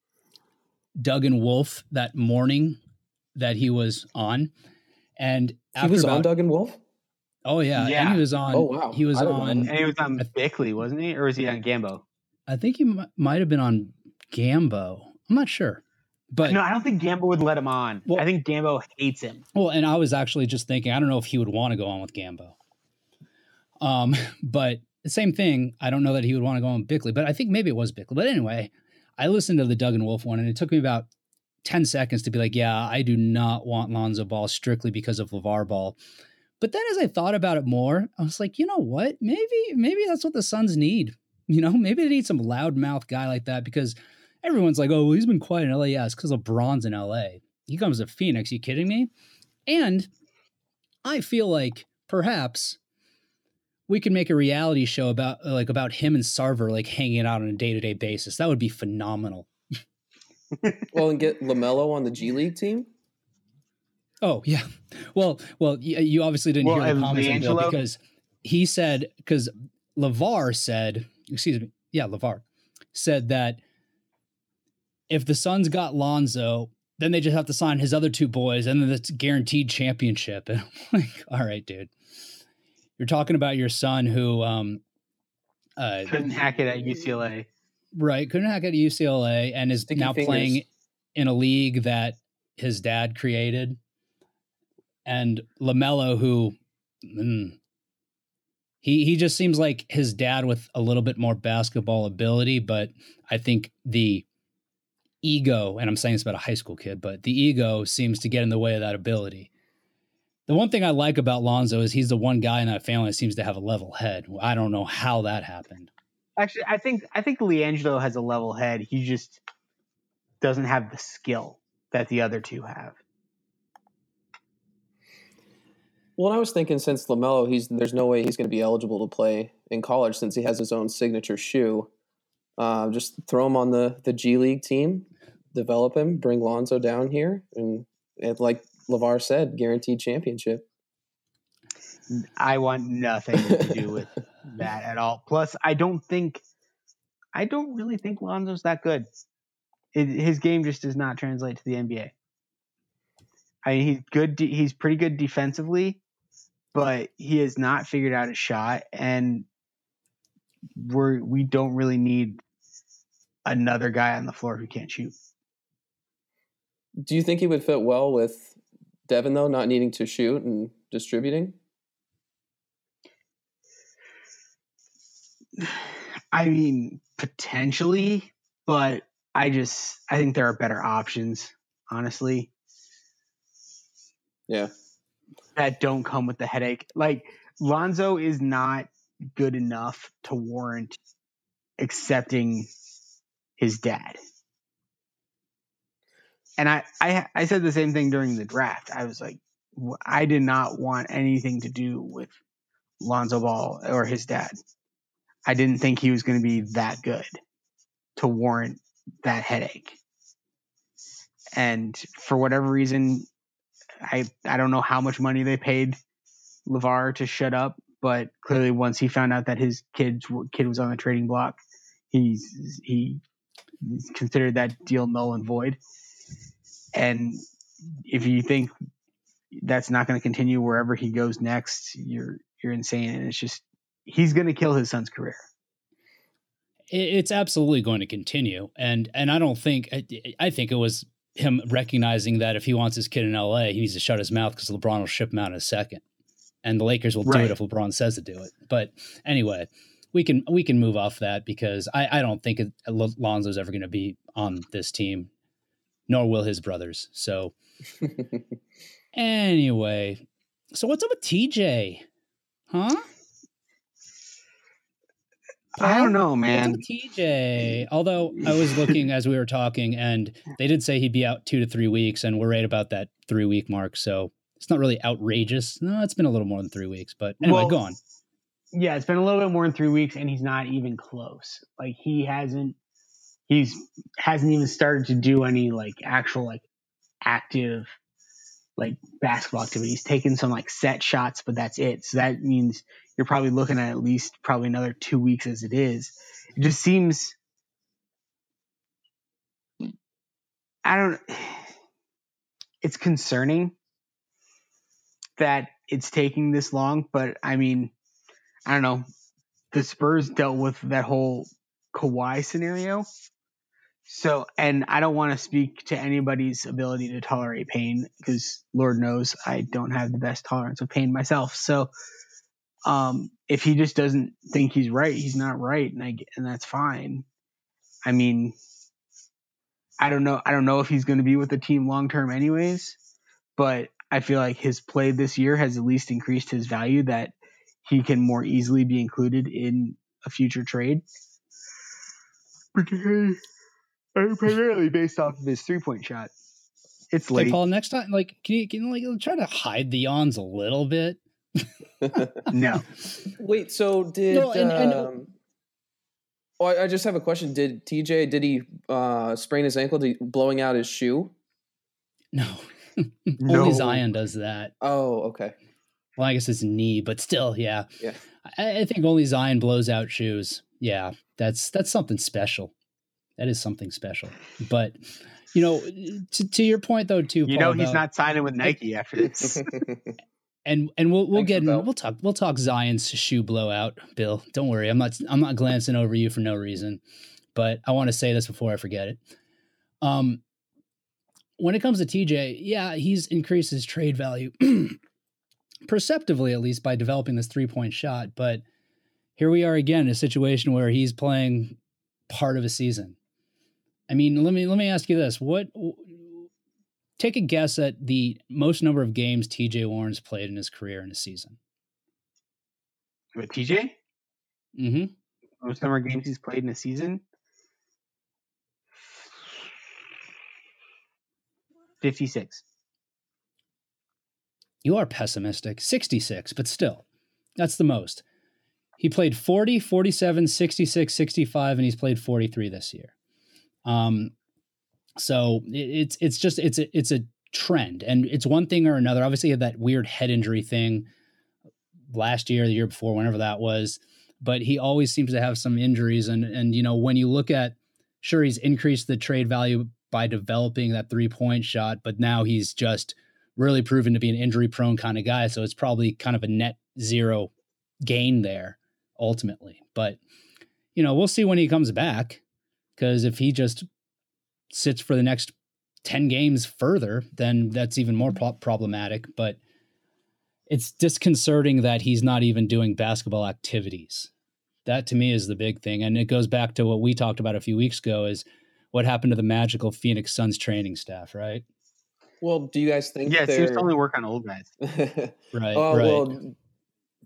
Doug and Wolf that morning that he was on. And he after was about, on Doug and Wolf? Oh, yeah. Yeah. And he was on. Oh, wow. He was I didn't know on. And he was on Bickley, wasn't he? Or was he on Gambo? I think he m- might have been on Gambo. I'm not sure. But No, I don't think Gambo would let him on. Well- I think Gambo hates him. Well, and I was actually just thinking, I don't know if he would want to go on with Gambo. Um, but the same thing, I don't know that he would want to go on with Bickley, but I think maybe it was Bickley. But anyway, I listened to the Doug and Wolf one, and it took me about ten seconds to be like, yeah, I do not want Lonzo Ball strictly because of LeVar Ball. But then as I thought about it more, I was like, you know what? Maybe, maybe that's what the Suns need. You know, maybe they need some loudmouth guy like that, because everyone's like, oh, well, he's been quiet in L A. Yeah, it's because LeBron's in L A. He comes to Phoenix. You kidding me? And I feel like perhaps we could make a reality show about like about him and Sarver like hanging out on a day-to-day basis. That would be phenomenal. Well, and get LaMelo on the G League team? Oh, yeah. Well, well, you, you obviously didn't Well, hear the and comments on Bill, LiAngelo? because he said, because LeVar said, excuse me, yeah, LeVar said that if the Suns got Lonzo, then they just have to sign his other two boys, and then it's guaranteed championship. And I'm like, all right, dude. You're talking about your son who um, uh, Couldn't hack it at U C L A. right, couldn't hack at U C L A and is Sticky now fingers. playing in a league that his dad created. And LaMelo, who mm, he he just seems like his dad with a little bit more basketball ability, but I think the ego, and I'm saying this about a high school kid, but the ego seems to get in the way of that ability. The one thing I like about Lonzo is he's the one guy in that family that seems to have a level head. I don't know how that happened. Actually, I think I think LiAngelo has a level head. He just doesn't have the skill that the other two have. Well, I was thinking since LaMelo, he's there's no way he's going to be eligible to play in college since he has his own signature shoe. Uh, just throw him on the, the G League team, develop him, bring Lonzo down here, and, and like LeVar said, guaranteed championship. I want nothing to do with that at all. Plus, I don't think, I don't really think Lonzo's that good. It, his game just does not translate to the N B A. I mean, he's good. de- He's pretty good defensively, but he has not figured out a shot, and we're we don't really need another guy on the floor who can't shoot. Do you think he would fit well with Devin, though, not needing to shoot and distributing? I mean, potentially, but I just I think there are better options, honestly, Yeah. that don't come with the headache. Like Lonzo is not good enough to warrant accepting his dad. And I, I, I said the same thing during the draft. I was like, I did not want anything to do with Lonzo Ball or his dad. I didn't think he was going to be that good to warrant that headache. And for whatever reason, I I don't know how much money they paid LeVar to shut up, but clearly once he found out that his kid kid was on the trading block, he's he considered that deal null and void. And if you think that's not going to continue wherever he goes next, you're you're insane. And it's just he's going to kill his son's career. It's absolutely going to continue, and and I don't think I, I think it was him recognizing that if he wants his kid in L A, he needs to shut his mouth because LeBron will ship him out in a second, and the Lakers will right. do it if LeBron says to do it. But anyway, we can we can move off that because I, I don't think it, Lonzo's ever going to be on this team, nor will his brothers. So anyway, so what's up with T J? Huh? I don't know, man. T J. Although I was looking as we were talking, and they did say he'd be out two to three weeks, and we're right about that three week mark. So it's not really outrageous. No, it's been a little more than three weeks. But anyway, well, go on. Yeah, it's been a little bit more than three weeks, and he's not even close. Like he hasn't, he's hasn't even started to do any like actual like active like basketball activity. He's taken some like set shots, but that's it. So that means you're probably looking at at least probably another two weeks as it is. It just seems, I don't, it's concerning that it's taking this long, but I mean, I don't know. The Spurs dealt with that whole Kawhi scenario. So, and I don't want to speak to anybody's ability to tolerate pain because Lord knows I don't have the best tolerance of pain myself. So, um, if he just doesn't think he's right, he's not right, and I and that's fine. I mean, I don't know. I don't know if he's going to be with the team long term, anyways. But I feel like his play this year has at least increased his value that he can more easily be included in a future trade. Particularly. Primarily based off of his three-point shot. It's late. Hey, Paul, next time, like, can you, can you like try to hide the yawns a little bit? No. Wait, so did... No, and, and, um, oh, I just have a question. Did T J, did he uh, sprain his ankle, did he, blowing out his shoe? No. no. Only Zion does that. Oh, okay. Well, I guess it's knee, but still, yeah. Yeah. I, I think only Zion blows out shoes. Yeah, that's that's something special. That is something special. But, you know, to, to your point, though, too, you Paul, know, he's about, not signing with Nike after this. and and we'll we'll Thanks get in, we'll talk we'll talk Zion's shoe blowout, Bill. Don't worry, I'm not I'm not glancing over you for no reason. But I want to say this before I forget it. Um, when it comes to T J, yeah, he's increased his trade value perceptively, at least by developing this three point shot. But here we are again in a situation where he's playing part of a season. I mean, let me let me ask you this: what? Take a guess at the most number of games T J Warren's played in his career in a season. With T J? Mm-hmm. Most number of games he's played in a season? fifty-six. You are pessimistic. sixty-six, but still, that's the most. He played forty, forty-seven, sixty-six, sixty-five, and he's played forty-three this year. Um, so it, it's it's just it's a it's a trend, and it's one thing or another. Obviously, he had that weird head injury thing last year, the year before, whenever that was. But he always seems to have some injuries, and and you know when you look at, sure, he's increased the trade value by developing that three point shot, but now he's just really proven to be an injury prone kind of guy. So it's probably kind of a net zero gain there ultimately. But you know we'll see when he comes back. Because if he just sits for the next ten games further, then that's even more pro- problematic. But it's disconcerting that he's not even doing basketball activities. That to me is the big thing. And it goes back to what we talked about a few weeks ago is what happened to the magical Phoenix Suns training staff, right? Well, do you guys think Yeah, it they're... seems to only work on old guys. right, uh, right. Well,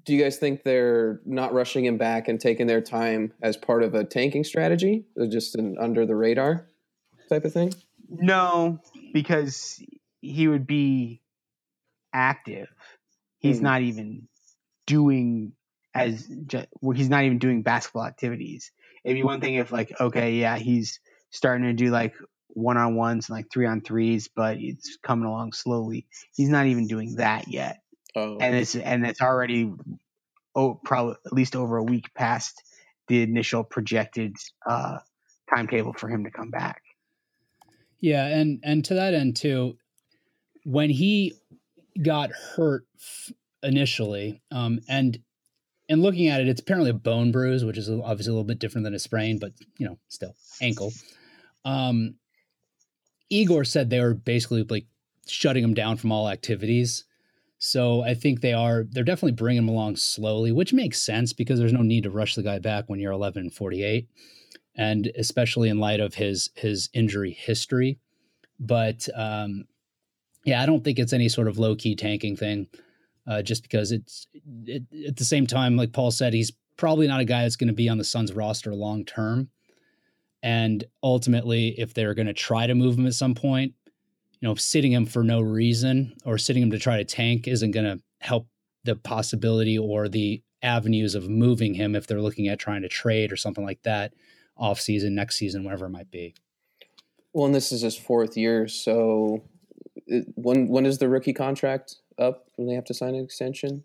do you guys think they're not rushing him back and taking their time as part of a tanking strategy, or just an under the radar type of thing? No, because he would be active. He's mm. not even doing as just, well, he's not even doing basketball activities. It'd be one thing if like, okay, yeah, he's starting to do like one-on-ones and like three-on-threes, but it's coming along slowly. He's not even doing that yet. Oh. And it's and it's already oh probably at least over a week past the initial projected uh, timetable for him to come back. Yeah, and and to that end too, when he got hurt f- initially, um, and and looking at it, it's apparently a bone bruise, which is obviously a little bit different than a sprain, but you know, still ankle. Um, Igor said they were basically like shutting him down from all activities. So I think they are, they're definitely bringing him along slowly, which makes sense because there's no need to rush the guy back when you're eleven and forty-eight. And especially in light of his, his injury history. But um, yeah, I don't think it's any sort of low key tanking thing. Uh, just because it's it, at the same time, like Paul said, he's probably not a guy that's going to be on the Suns roster long term. And ultimately, if they're going to try to move him at some point, you know, sitting him for no reason or sitting him to try to tank isn't going to help the possibility or the avenues of moving him if they're looking at trying to trade or something like that off season, next season, whatever it might be. Well, and this is his fourth year. So it, when when is the rookie contract up when they have to sign an extension?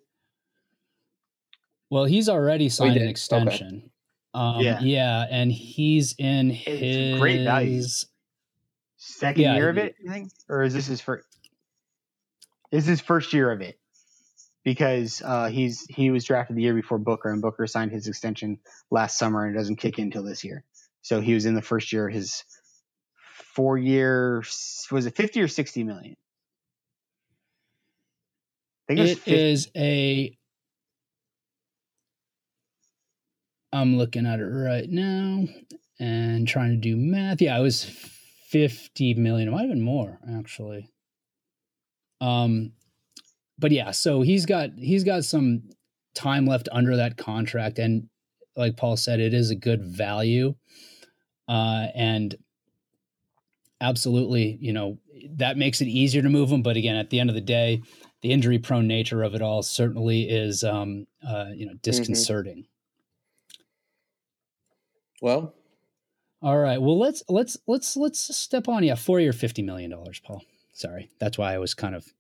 Well, he's already signed oh, an extension. Okay. Um, yeah. yeah, and he's in his it's great value. Second yeah, year of it, you think, or is this his first? This is his first year of it because uh, he's he was drafted the year before Booker, and Booker signed his extension last summer, and it doesn't kick in until this year. So he was in the first year of his four year. Was it fifty or sixty million? I think it, it is a. I'm looking at it right now and trying to do math. Yeah, it was fifty million. It might have been more, actually. Um, but yeah, so he's got he's got some time left under that contract, and like Paul said, it is a good value. Uh, and absolutely, you know, that makes it easier to move him. But again, at the end of the day, the injury-prone nature of it all certainly is, um, uh, you know, disconcerting. Mm-hmm. Well, all right. Well, let's let's let's let's step on. Yeah, four year, fifty million dollars, Paul. Sorry, that's why I was kind of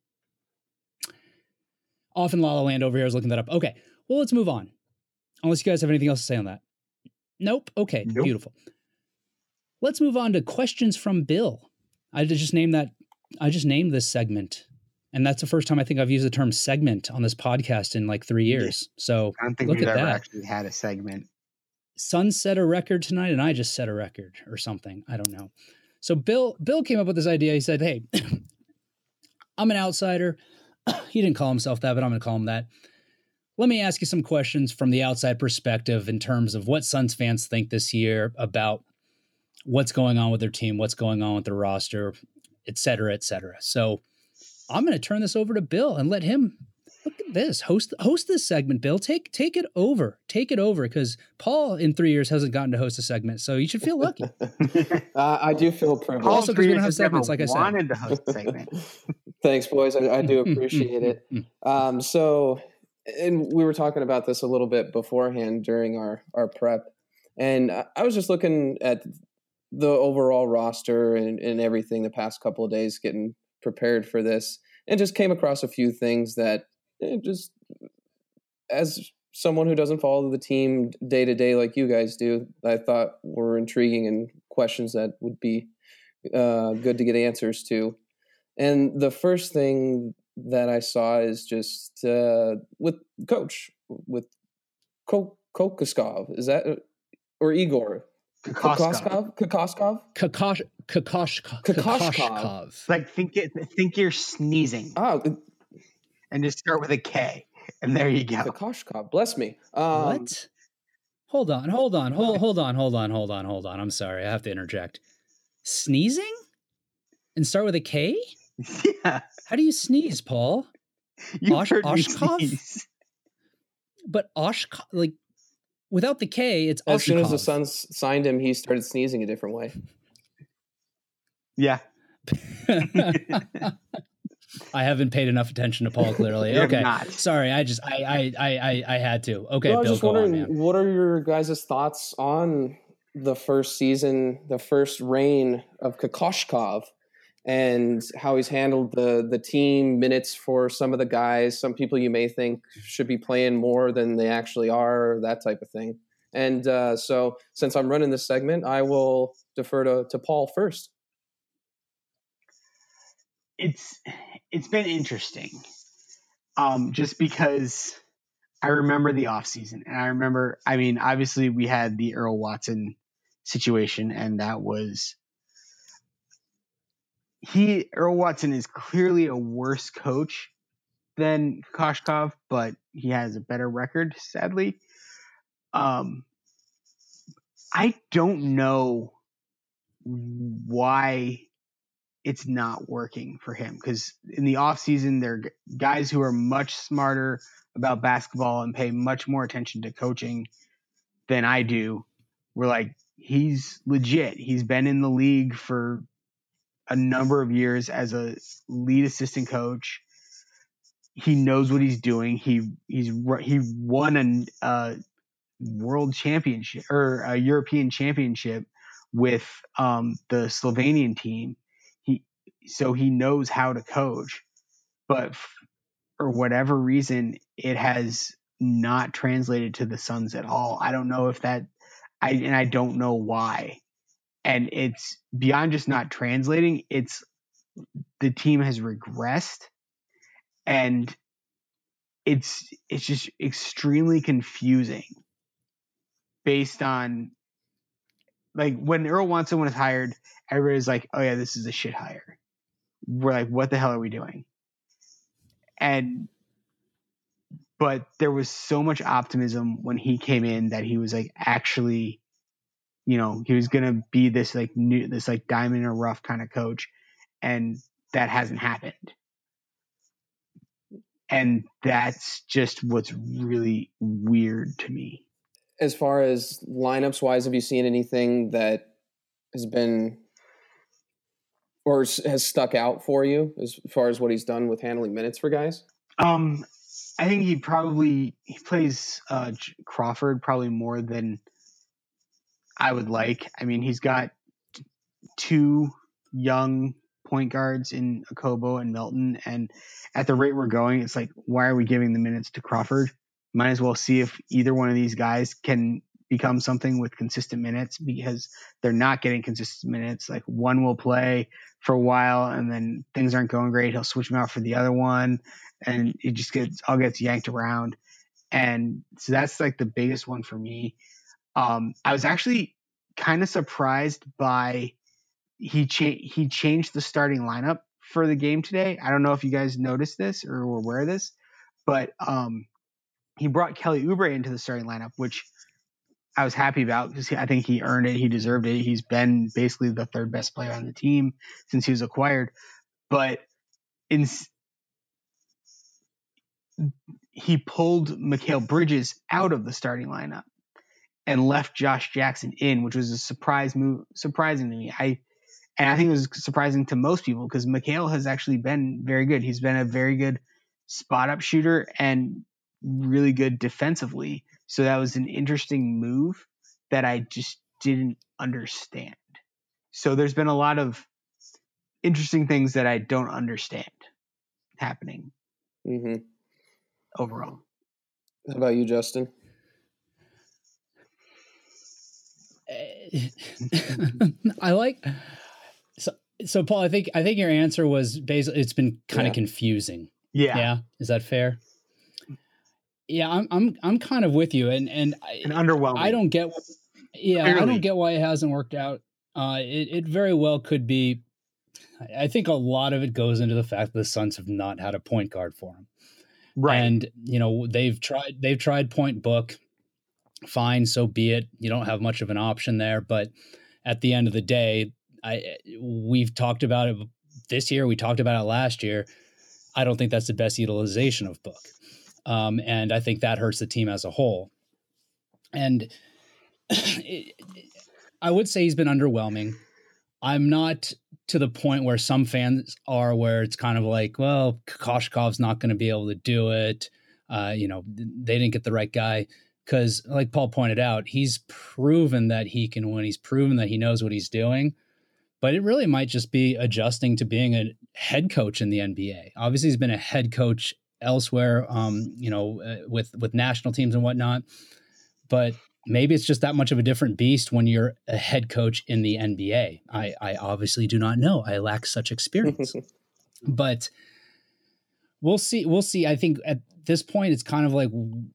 off in La La Land over here. I was looking that up. Okay. Well, let's move on. Unless you guys have anything else to say on that. Nope. Okay. Nope. Beautiful. Let's move on to questions from Bill. I just named that. I just named this segment, and that's the first time I think I've used the term segment on this podcast in like three years. So I don't think look we've at ever that. actually had a segment. Sun set a record tonight, and I just set a record or something. I don't know. So Bill, Bill came up with this idea. He said, "Hey, I'm an outsider." He didn't call himself that, but I'm going to call him that. Let me ask you some questions from the outside perspective in terms of what Suns fans think this year about what's going on with their team, what's going on with their roster, et cetera, et cetera. So I'm going to turn this over to Bill and let him. Look at this. Host host this segment, Bill. Take take it over. Take it over, because Paul in three years hasn't gotten to host a segment, so you should feel lucky. uh, I do feel privileged. Paul also, because we don't have segments, like I said. Wanted to host a segment. Thanks, boys. I, I do appreciate it. Um, so, and we were talking about this a little bit beforehand during our our prep, and I, I was just looking at the overall roster and, and everything the past couple of days, getting prepared for this, and just came across a few things that. It just as someone who doesn't follow the team day to day like you guys do, I thought were intriguing and questions that would be uh, good to get answers to. And the first thing that I saw is just uh, with Coach, with Kokoskov. Is that or Igor? Kokoskov. Kokoskov. Kokosh. Kokoshkov. Kokoshkov. Like think it. Think you're sneezing. Oh. And just start with a K, and there you go. Kokoshkov, bless me. Um, what? Hold on, hold on, hold, hold on, hold on, hold on, hold on. I'm sorry, I have to interject. Sneezing? And start with a K? Yeah. How do you sneeze, Paul? You Osh- heard me Oshkov? sneeze. but Oshkov, like without the K, it's As soon as the Oshkov. Suns signed him, he started sneezing a different way. Yeah. I haven't paid enough attention to Paul, clearly. You have Okay. not. Sorry. I just, I, I, I, I, I had to. Okay. Well, I was Bill, just go on, wondering, man. what are your guys' thoughts on the first season, the first reign of Kokoshkov, and how he's handled the the team, minutes for some of the guys, some people you may think should be playing more than they actually are, that type of thing. And uh, so since I'm running this segment, I will defer to, to Paul first. It's it's been interesting. Um, just because I remember the offseason, and I remember, I mean, obviously we had the Earl Watson situation, and that was he Earl Watson is clearly a worse coach than Kokoshkov, but he has a better record, sadly. Um, I don't know why it's not working for him, because in the offseason, there are guys who are much smarter about basketball and pay much more attention to coaching than I do. We're like, he's legit. He's been in the league for a number of years as a lead assistant coach. He knows what he's doing. He he's he won a uh, world championship or a European championship with um, the Slovenian team. He so he knows how to coach, but for whatever reason, it has not translated to the Suns at all. I don't know if that, I and I don't know why. And it's beyond just not translating. It's the team has regressed, and it's it's just extremely confusing based on, like, when Earl Watson was hired, everybody's like, oh yeah, this is a shit hire. We're like, what the hell are we doing? And but there was so much optimism when he came in that he was like, actually, you know, he was gonna be this like new this like diamond in a rough kind of coach, and that hasn't happened. And that's just what's really weird to me. As far as lineups wise, have you seen anything that has been or has stuck out for you as far as what he's done with handling minutes for guys? Um, I think he probably he plays uh, Crawford probably more than I would like. I mean, he's got two young point guards in Okobo and Milton, and at the rate we're going, it's like, why are we giving the minutes to Crawford? Might as well see if either one of these guys can become something with consistent minutes, because they're not getting consistent minutes. Like, one will play for a while and then things aren't going great. He'll switch them out for the other one, and it just gets all gets yanked around. And so that's like the biggest one for me. Um, I was actually kind of surprised by he cha- he changed the starting lineup for the game today. I don't know if you guys noticed this or were aware of this, but um, he brought Kelly Oubre into the starting lineup, which I was happy about because I think he earned it. He deserved it. He's been basically the third best player on the team since he was acquired. But in, he pulled Mikal Bridges out of the starting lineup and left Josh Jackson in, which was a surprise move, surprising to me. I and I think it was surprising to most people because Mikal has actually been very good. He's been a very good spot up shooter and really good defensively. So that was an interesting move that I just didn't understand. So there's been a lot of interesting things that I don't understand happening mm-hmm. overall. How about you, Justin? I like so so Paul, I think I think your answer was basically it's been kind of yeah. confusing. Yeah. Yeah. Is that fair? Yeah, I'm I'm I'm kind of with you, and and, and underwhelming. I don't get yeah, Clearly. I don't get why it hasn't worked out. Uh it, it very well could be. I think a lot of it goes into the fact that the Suns have not had a point guard for him. Right. And you know, they've tried they've tried point book. Fine, so be it. You don't have much of an option there, but at the end of the day, I we've talked about it this year. We talked about it last year. I don't think that's the best utilization of Book. Um, and I think that hurts the team as a whole. And it, I would say he's been underwhelming. I'm not to the point where some fans are, where it's kind of like, well, Kokoshkov's not going to be able to do it. Uh, you know, they didn't get the right guy. Because like Paul pointed out, he's proven that he can win. He's proven that he knows what he's doing. But it really might just be adjusting to being a head coach in the N B A. Obviously, he's been a head coach elsewhere, um, you know, uh, with with national teams and whatnot. But maybe it's just that much of a different beast when you're a head coach in the N B A. I, I obviously do not know. I lack such experience. But we'll see. We'll see. I think at this point, it's kind of like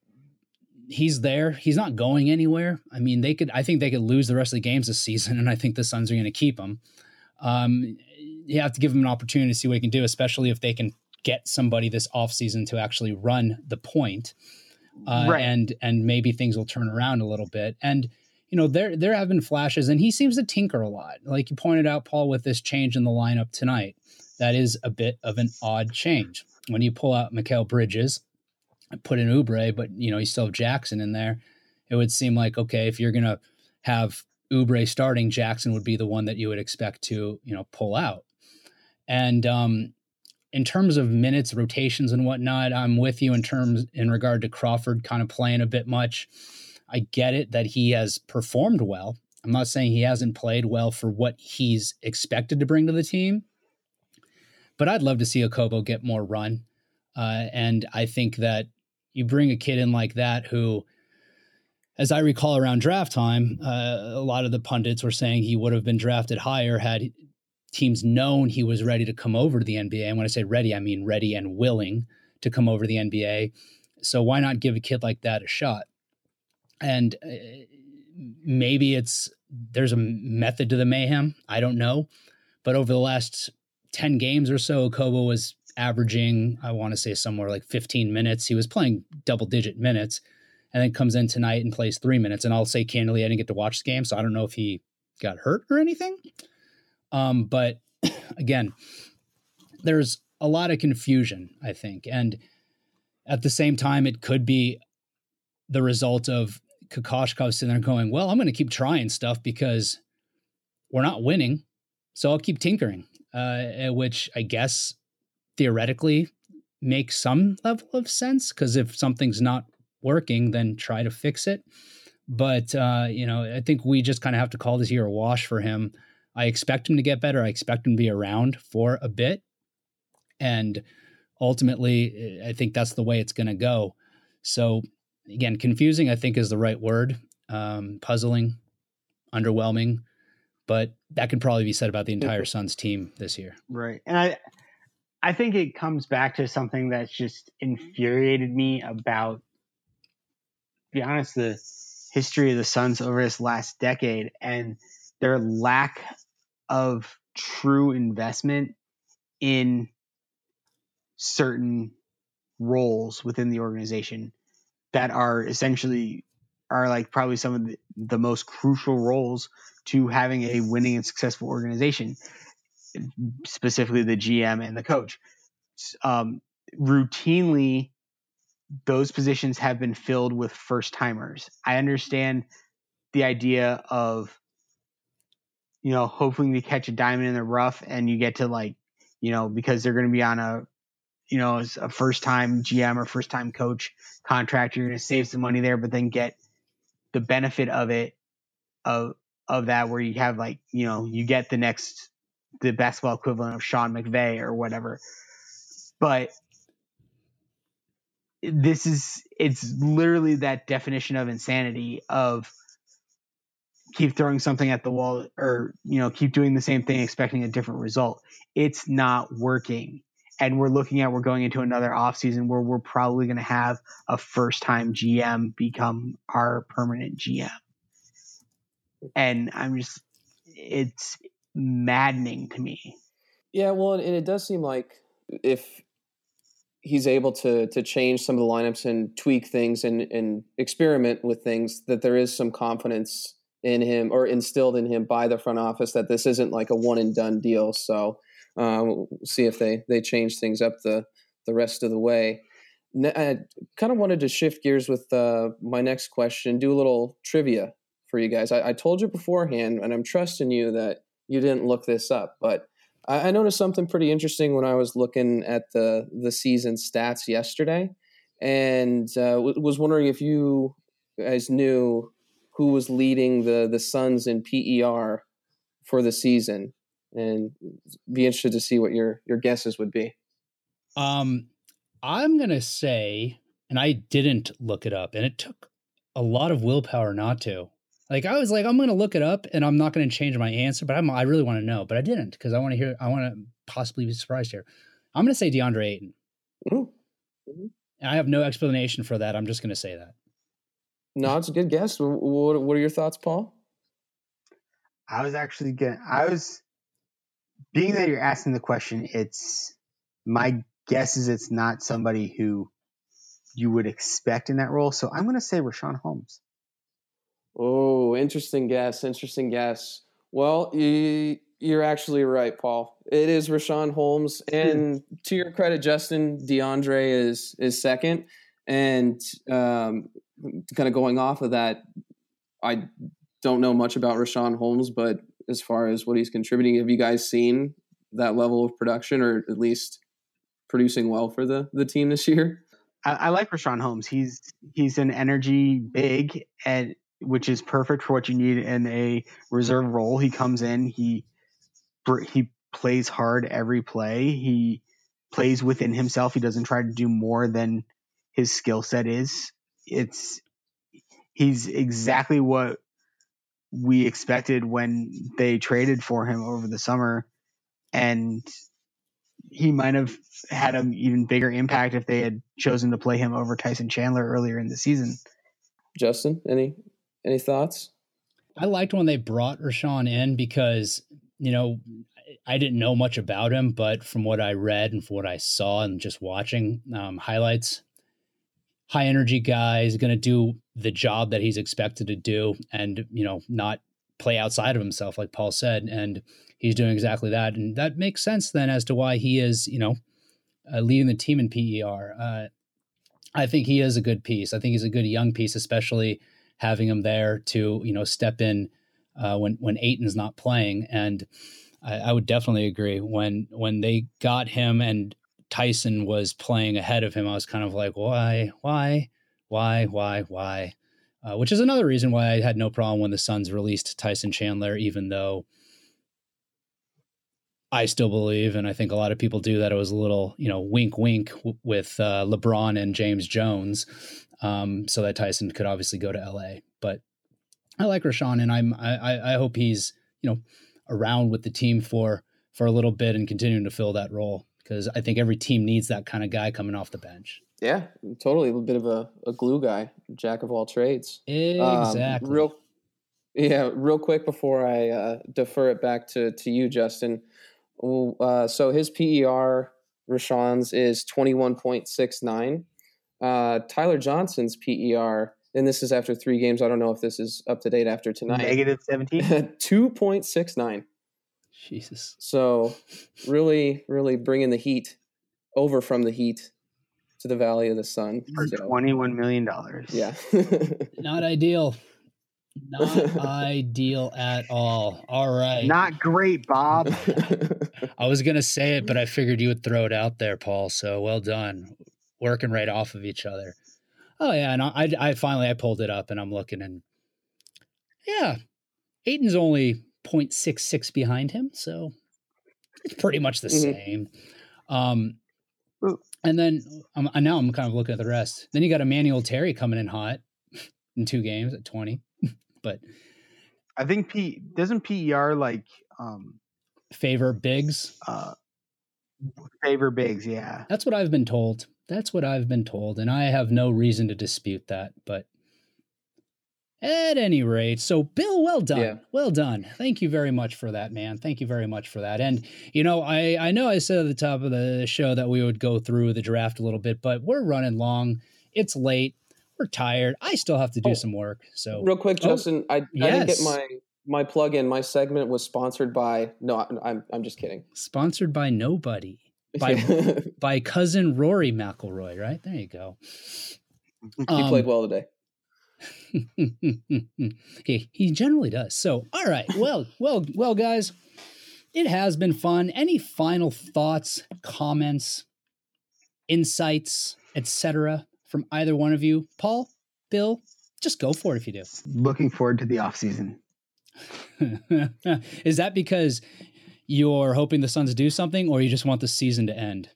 he's there. He's not going anywhere. I mean, they could. I think they could lose the rest of the games this season, and I think the Suns are going to keep him. Um, you have to give him an opportunity to see what he can do, especially if they can get somebody this offseason to actually run the point. Uh, right. and and maybe things will turn around a little bit. And, you know, there there have been flashes, and he seems to tinker a lot. Like you pointed out, Paul, with this change in the lineup tonight, that is a bit of an odd change. When you pull out Mikal Bridges, put in Oubre, but, you know, you still have Jackson in there, it would seem like, okay, if you're going to have Oubre starting, Jackson would be the one that you would expect to, you know, pull out. And, um, in terms of minutes, rotations, and whatnot, I'm with you in terms in regard to Crawford kind of playing a bit much. I get it that he has performed well. I'm not saying he hasn't played well for what he's expected to bring to the team, but I'd love to see Okobo get more run. Uh, and I think that you bring a kid in like that who, as I recall around draft time, uh, a lot of the pundits were saying he would have been drafted higher had teams known he was ready to come over to the N B A. And when I say ready, I mean ready and willing to come over to the N B A. So why not give a kid like that a shot? And uh, maybe it's there's a method to the mayhem. I don't know. But over the last ten games or so, Okobo was averaging, I want to say somewhere like fifteen minutes. He was playing double digit minutes, and then comes in tonight and plays three minutes. And I'll say candidly, I didn't get to watch the game, so I don't know if he got hurt or anything. Um, but again, there's a lot of confusion, I think. And at the same time, it could be the result of Kokoshkov sitting there going, well, I'm going to keep trying stuff because we're not winning. So I'll keep tinkering, uh, which I guess theoretically makes some level of sense, because if something's not working, then try to fix it. But, uh, you know, I think we just kind of have to call this year a wash for him. I expect him to get better. I expect him to be around for a bit. And ultimately, I think that's the way it's going to go. So, again, confusing, I think, is the right word. Um, puzzling, underwhelming. But that could probably be said about the entire Suns team this year. Right. And I I think it comes back to something that's just infuriated me about, to be honest, the history of the Suns over this last decade and their lack of true investment in certain roles within the organization that are essentially are like probably some of the, the most crucial roles to having a winning and successful organization, specifically the G M and the coach. Um, routinely, those positions have been filled with first timers. I understand the idea of, you know, hoping to catch a diamond in the rough, and you get to, like, you know, because they're going to be on a, you know, a first time G M or first time coach contract, you're going to save some money there, but then get the benefit of it, of, of that, where you have, like, you know, you get the next, the basketball equivalent of Sean McVay or whatever. But this is, it's literally that definition of insanity of keep throwing something at the wall, or, you know, keep doing the same thing, expecting a different result. It's not working. And we're looking at, we're going into another offseason where we're probably going to have a first time G M become our permanent G M. And I'm just, it's maddening to me. Yeah. Well, and it does seem like if he's able to to change some of the lineups and tweak things and, and experiment with things, that there is some confidence in him, or instilled in him by the front office, that this isn't like a one and done deal. So um, we'll see if they, they change things up the, the rest of the way. I kind of wanted to shift gears with uh, my next question, do a little trivia for you guys. I, I told you beforehand, and I'm trusting you that you didn't look this up, but I, I noticed something pretty interesting when I was looking at the, the season stats yesterday, and uh, w- was wondering if you guys knew who was leading the, the Suns in P E R for the season, and be interested to see what your, your guesses would be. Um, I'm going to say, and I didn't look it up, and it took a lot of willpower not to. Like, I was like, I'm going to look it up, and I'm not going to change my answer, but I'm, I really want to know, but I didn't, because I want to hear, I want to possibly be surprised here. I'm going to say DeAndre Ayton. Mm-hmm. And I have no explanation for that. I'm just going to say that. No, it's a good guess. What, what are your thoughts, Paul? I was actually going to, I was, being that you're asking the question, it's, my guess is it's not somebody who you would expect in that role. So I'm going to say Richaun Holmes. Oh, interesting guess. Interesting guess. Well, you, you're actually right, Paul. It is Richaun Holmes. And to your credit, Justin, DeAndre is, is second. And um, kind of going off of that, I don't know much about Richaun Holmes, but as far as what he's contributing, have you guys seen that level of production, or at least producing well for the, the team this year? I, I like Richaun Holmes. He's he's an energy big, and which is perfect for what you need in a reserve role. He comes in, he he plays hard every play. He plays within himself. He doesn't try to do more than his skill set is. It's he's exactly what we expected when they traded for him over the summer, and he might have had an even bigger impact if they had chosen to play him over Tyson Chandler earlier in the season. Justin, any any thoughts? I liked when they brought Richaun in because, you know, I didn't know much about him, but from what I read and from what I saw and just watching um, highlights, high energy guy is going to do the job that he's expected to do and, you know, not play outside of himself, like Paul said. And he's doing exactly that. And that makes sense then as to why he is, you know, uh, leading the team in P E R. Uh, I think he is a good piece. I think he's a good young piece, especially having him there to, you know, step in uh, when, when Ayton's not playing. And I, I would definitely agree when, when they got him and Tyson was playing ahead of him, I was kind of like, why, why, why, why, why? Uh, which is another reason why I had no problem when the Suns released Tyson Chandler, even though I still believe, and I think a lot of people do, that it was a little, you know, wink, wink w- with uh, LeBron and James Jones, um, so that Tyson could obviously go to L A. But I like Richaun, and I'm I, I hope he's, you know, around with the team for for a little bit and continuing to fill that role, because I think every team needs that kind of guy coming off the bench. Yeah, totally. A bit of a, a glue guy, jack of all trades. Exactly. Um, real, yeah, real quick before I uh, defer it back to, to you, Justin. Uh, so his P E R, Richaun's, is twenty-one point six nine. Uh, Tyler Johnson's P E R, and this is after three games. I don't know if this is up to date after tonight. Negative seventeen? two point six nine. Jesus. So really, really bringing the heat over from the heat to the Valley of the Sun. For so. twenty-one million dollars. Yeah. Not ideal. Not ideal at all. All right. Not great, Bob. I was going to say it, but I figured you would throw it out there, Paul. So well done. Working right off of each other. Oh, yeah. And I, I finally, I pulled it up and I'm looking, and yeah, Ayton's only zero point six six behind him. So it's pretty much the mm-hmm. same. Um, and then um, now I'm kind of looking at the rest. Then you got Emmanuel Terry coming in hot in two games at twenty. But I think P doesn't P E R like um, favor bigs. Uh, favor bigs, yeah. That's what I've been told. That's what I've been told, and I have no reason to dispute that. But at any rate, so Bill, well done, yeah. well done. Thank you very much for that, man. Thank you very much for that. And you know, I I know I said at the top of the show that we would go through the draft a little bit, but we're running long. It's late. We're tired. I still have to do oh, some work. So real quick, Justin, oh, I, yes. I didn't get my, my plug in. My segment was sponsored by, no, I'm, I'm just kidding. Sponsored by nobody. by by cousin Rory McIlroy, right? There you go. He um, played well today. he, he generally does. So, all right. Well, well, well, guys, it has been fun. Any final thoughts, comments, insights, et cetera from either one of you? Paul, Bill, just go for it if you do. Looking forward to the off season. Is that because you're hoping the Suns do something, or you just want the season to end?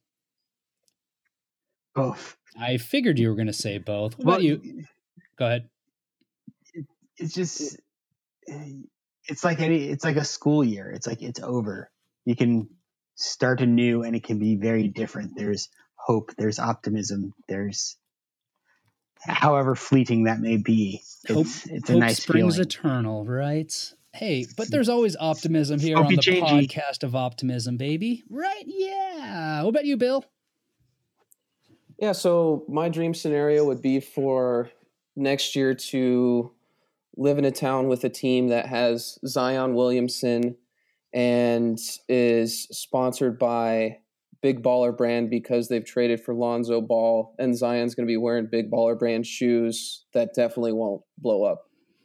Both. I figured you were going to say both. What well, about you? Go ahead. It, it's just, it's like any, it's like a school year. It's like, it's over. You can start anew and it can be very different. There's hope. There's optimism. There's, however fleeting that may be. It's, hope, it's a hope nice springs feeling. Eternal, right? Hey, but there's always optimism here Hope on the changey. podcast of optimism, baby. Right? Yeah. What about you, Bill? Yeah, so my dream scenario would be for next year to live in a town with a team that has Zion Williamson and is sponsored by Big Baller Brand because they've traded for Lonzo Ball, and Zion's going to be wearing Big Baller Brand shoes that definitely won't blow up.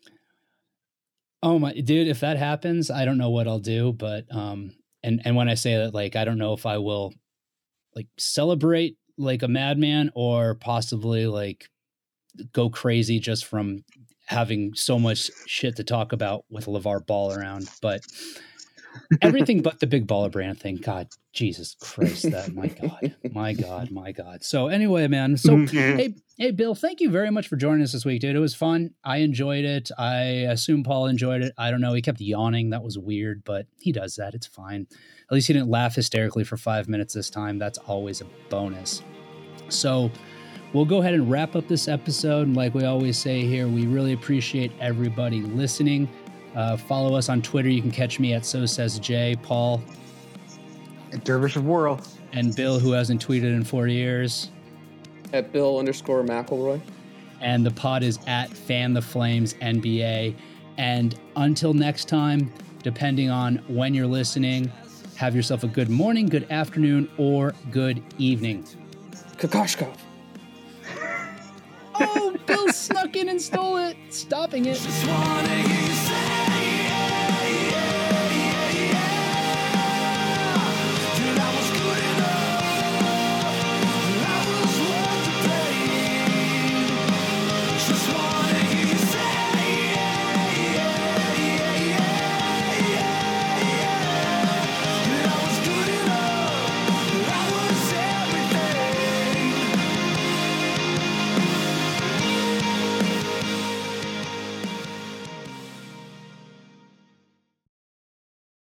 Oh my dude, if that happens, I don't know what I'll do, but um and and when I say that, like, I don't know if I will like celebrate like a madman or possibly like go crazy just from having so much shit to talk about with LeVar Ball around, but everything but the Big Baller Brand thing. God, Jesus Christ, that my God, my God, my God. So anyway, man. So hey, hey, Bill, thank you very much for joining us this week, dude. It was fun. I enjoyed it. I assume Paul enjoyed it. I don't know. He kept yawning. That was weird, but he does that. It's fine. At least he didn't laugh hysterically for five minutes this time. That's always a bonus. So we'll go ahead and wrap up this episode. And like we always say here, we really appreciate everybody listening. Uh, follow us on Twitter. You can catch me at So Says Jay. Paul. At Dervish of World. And Bill, who hasn't tweeted in four years. At Bill underscore McElroy. And the pod is at Fan the Flames N B A. And until next time, depending on when you're listening, have yourself a good morning, good afternoon, or good evening. Kakashkov. Oh, Bill snuck in and stole it, stopping it.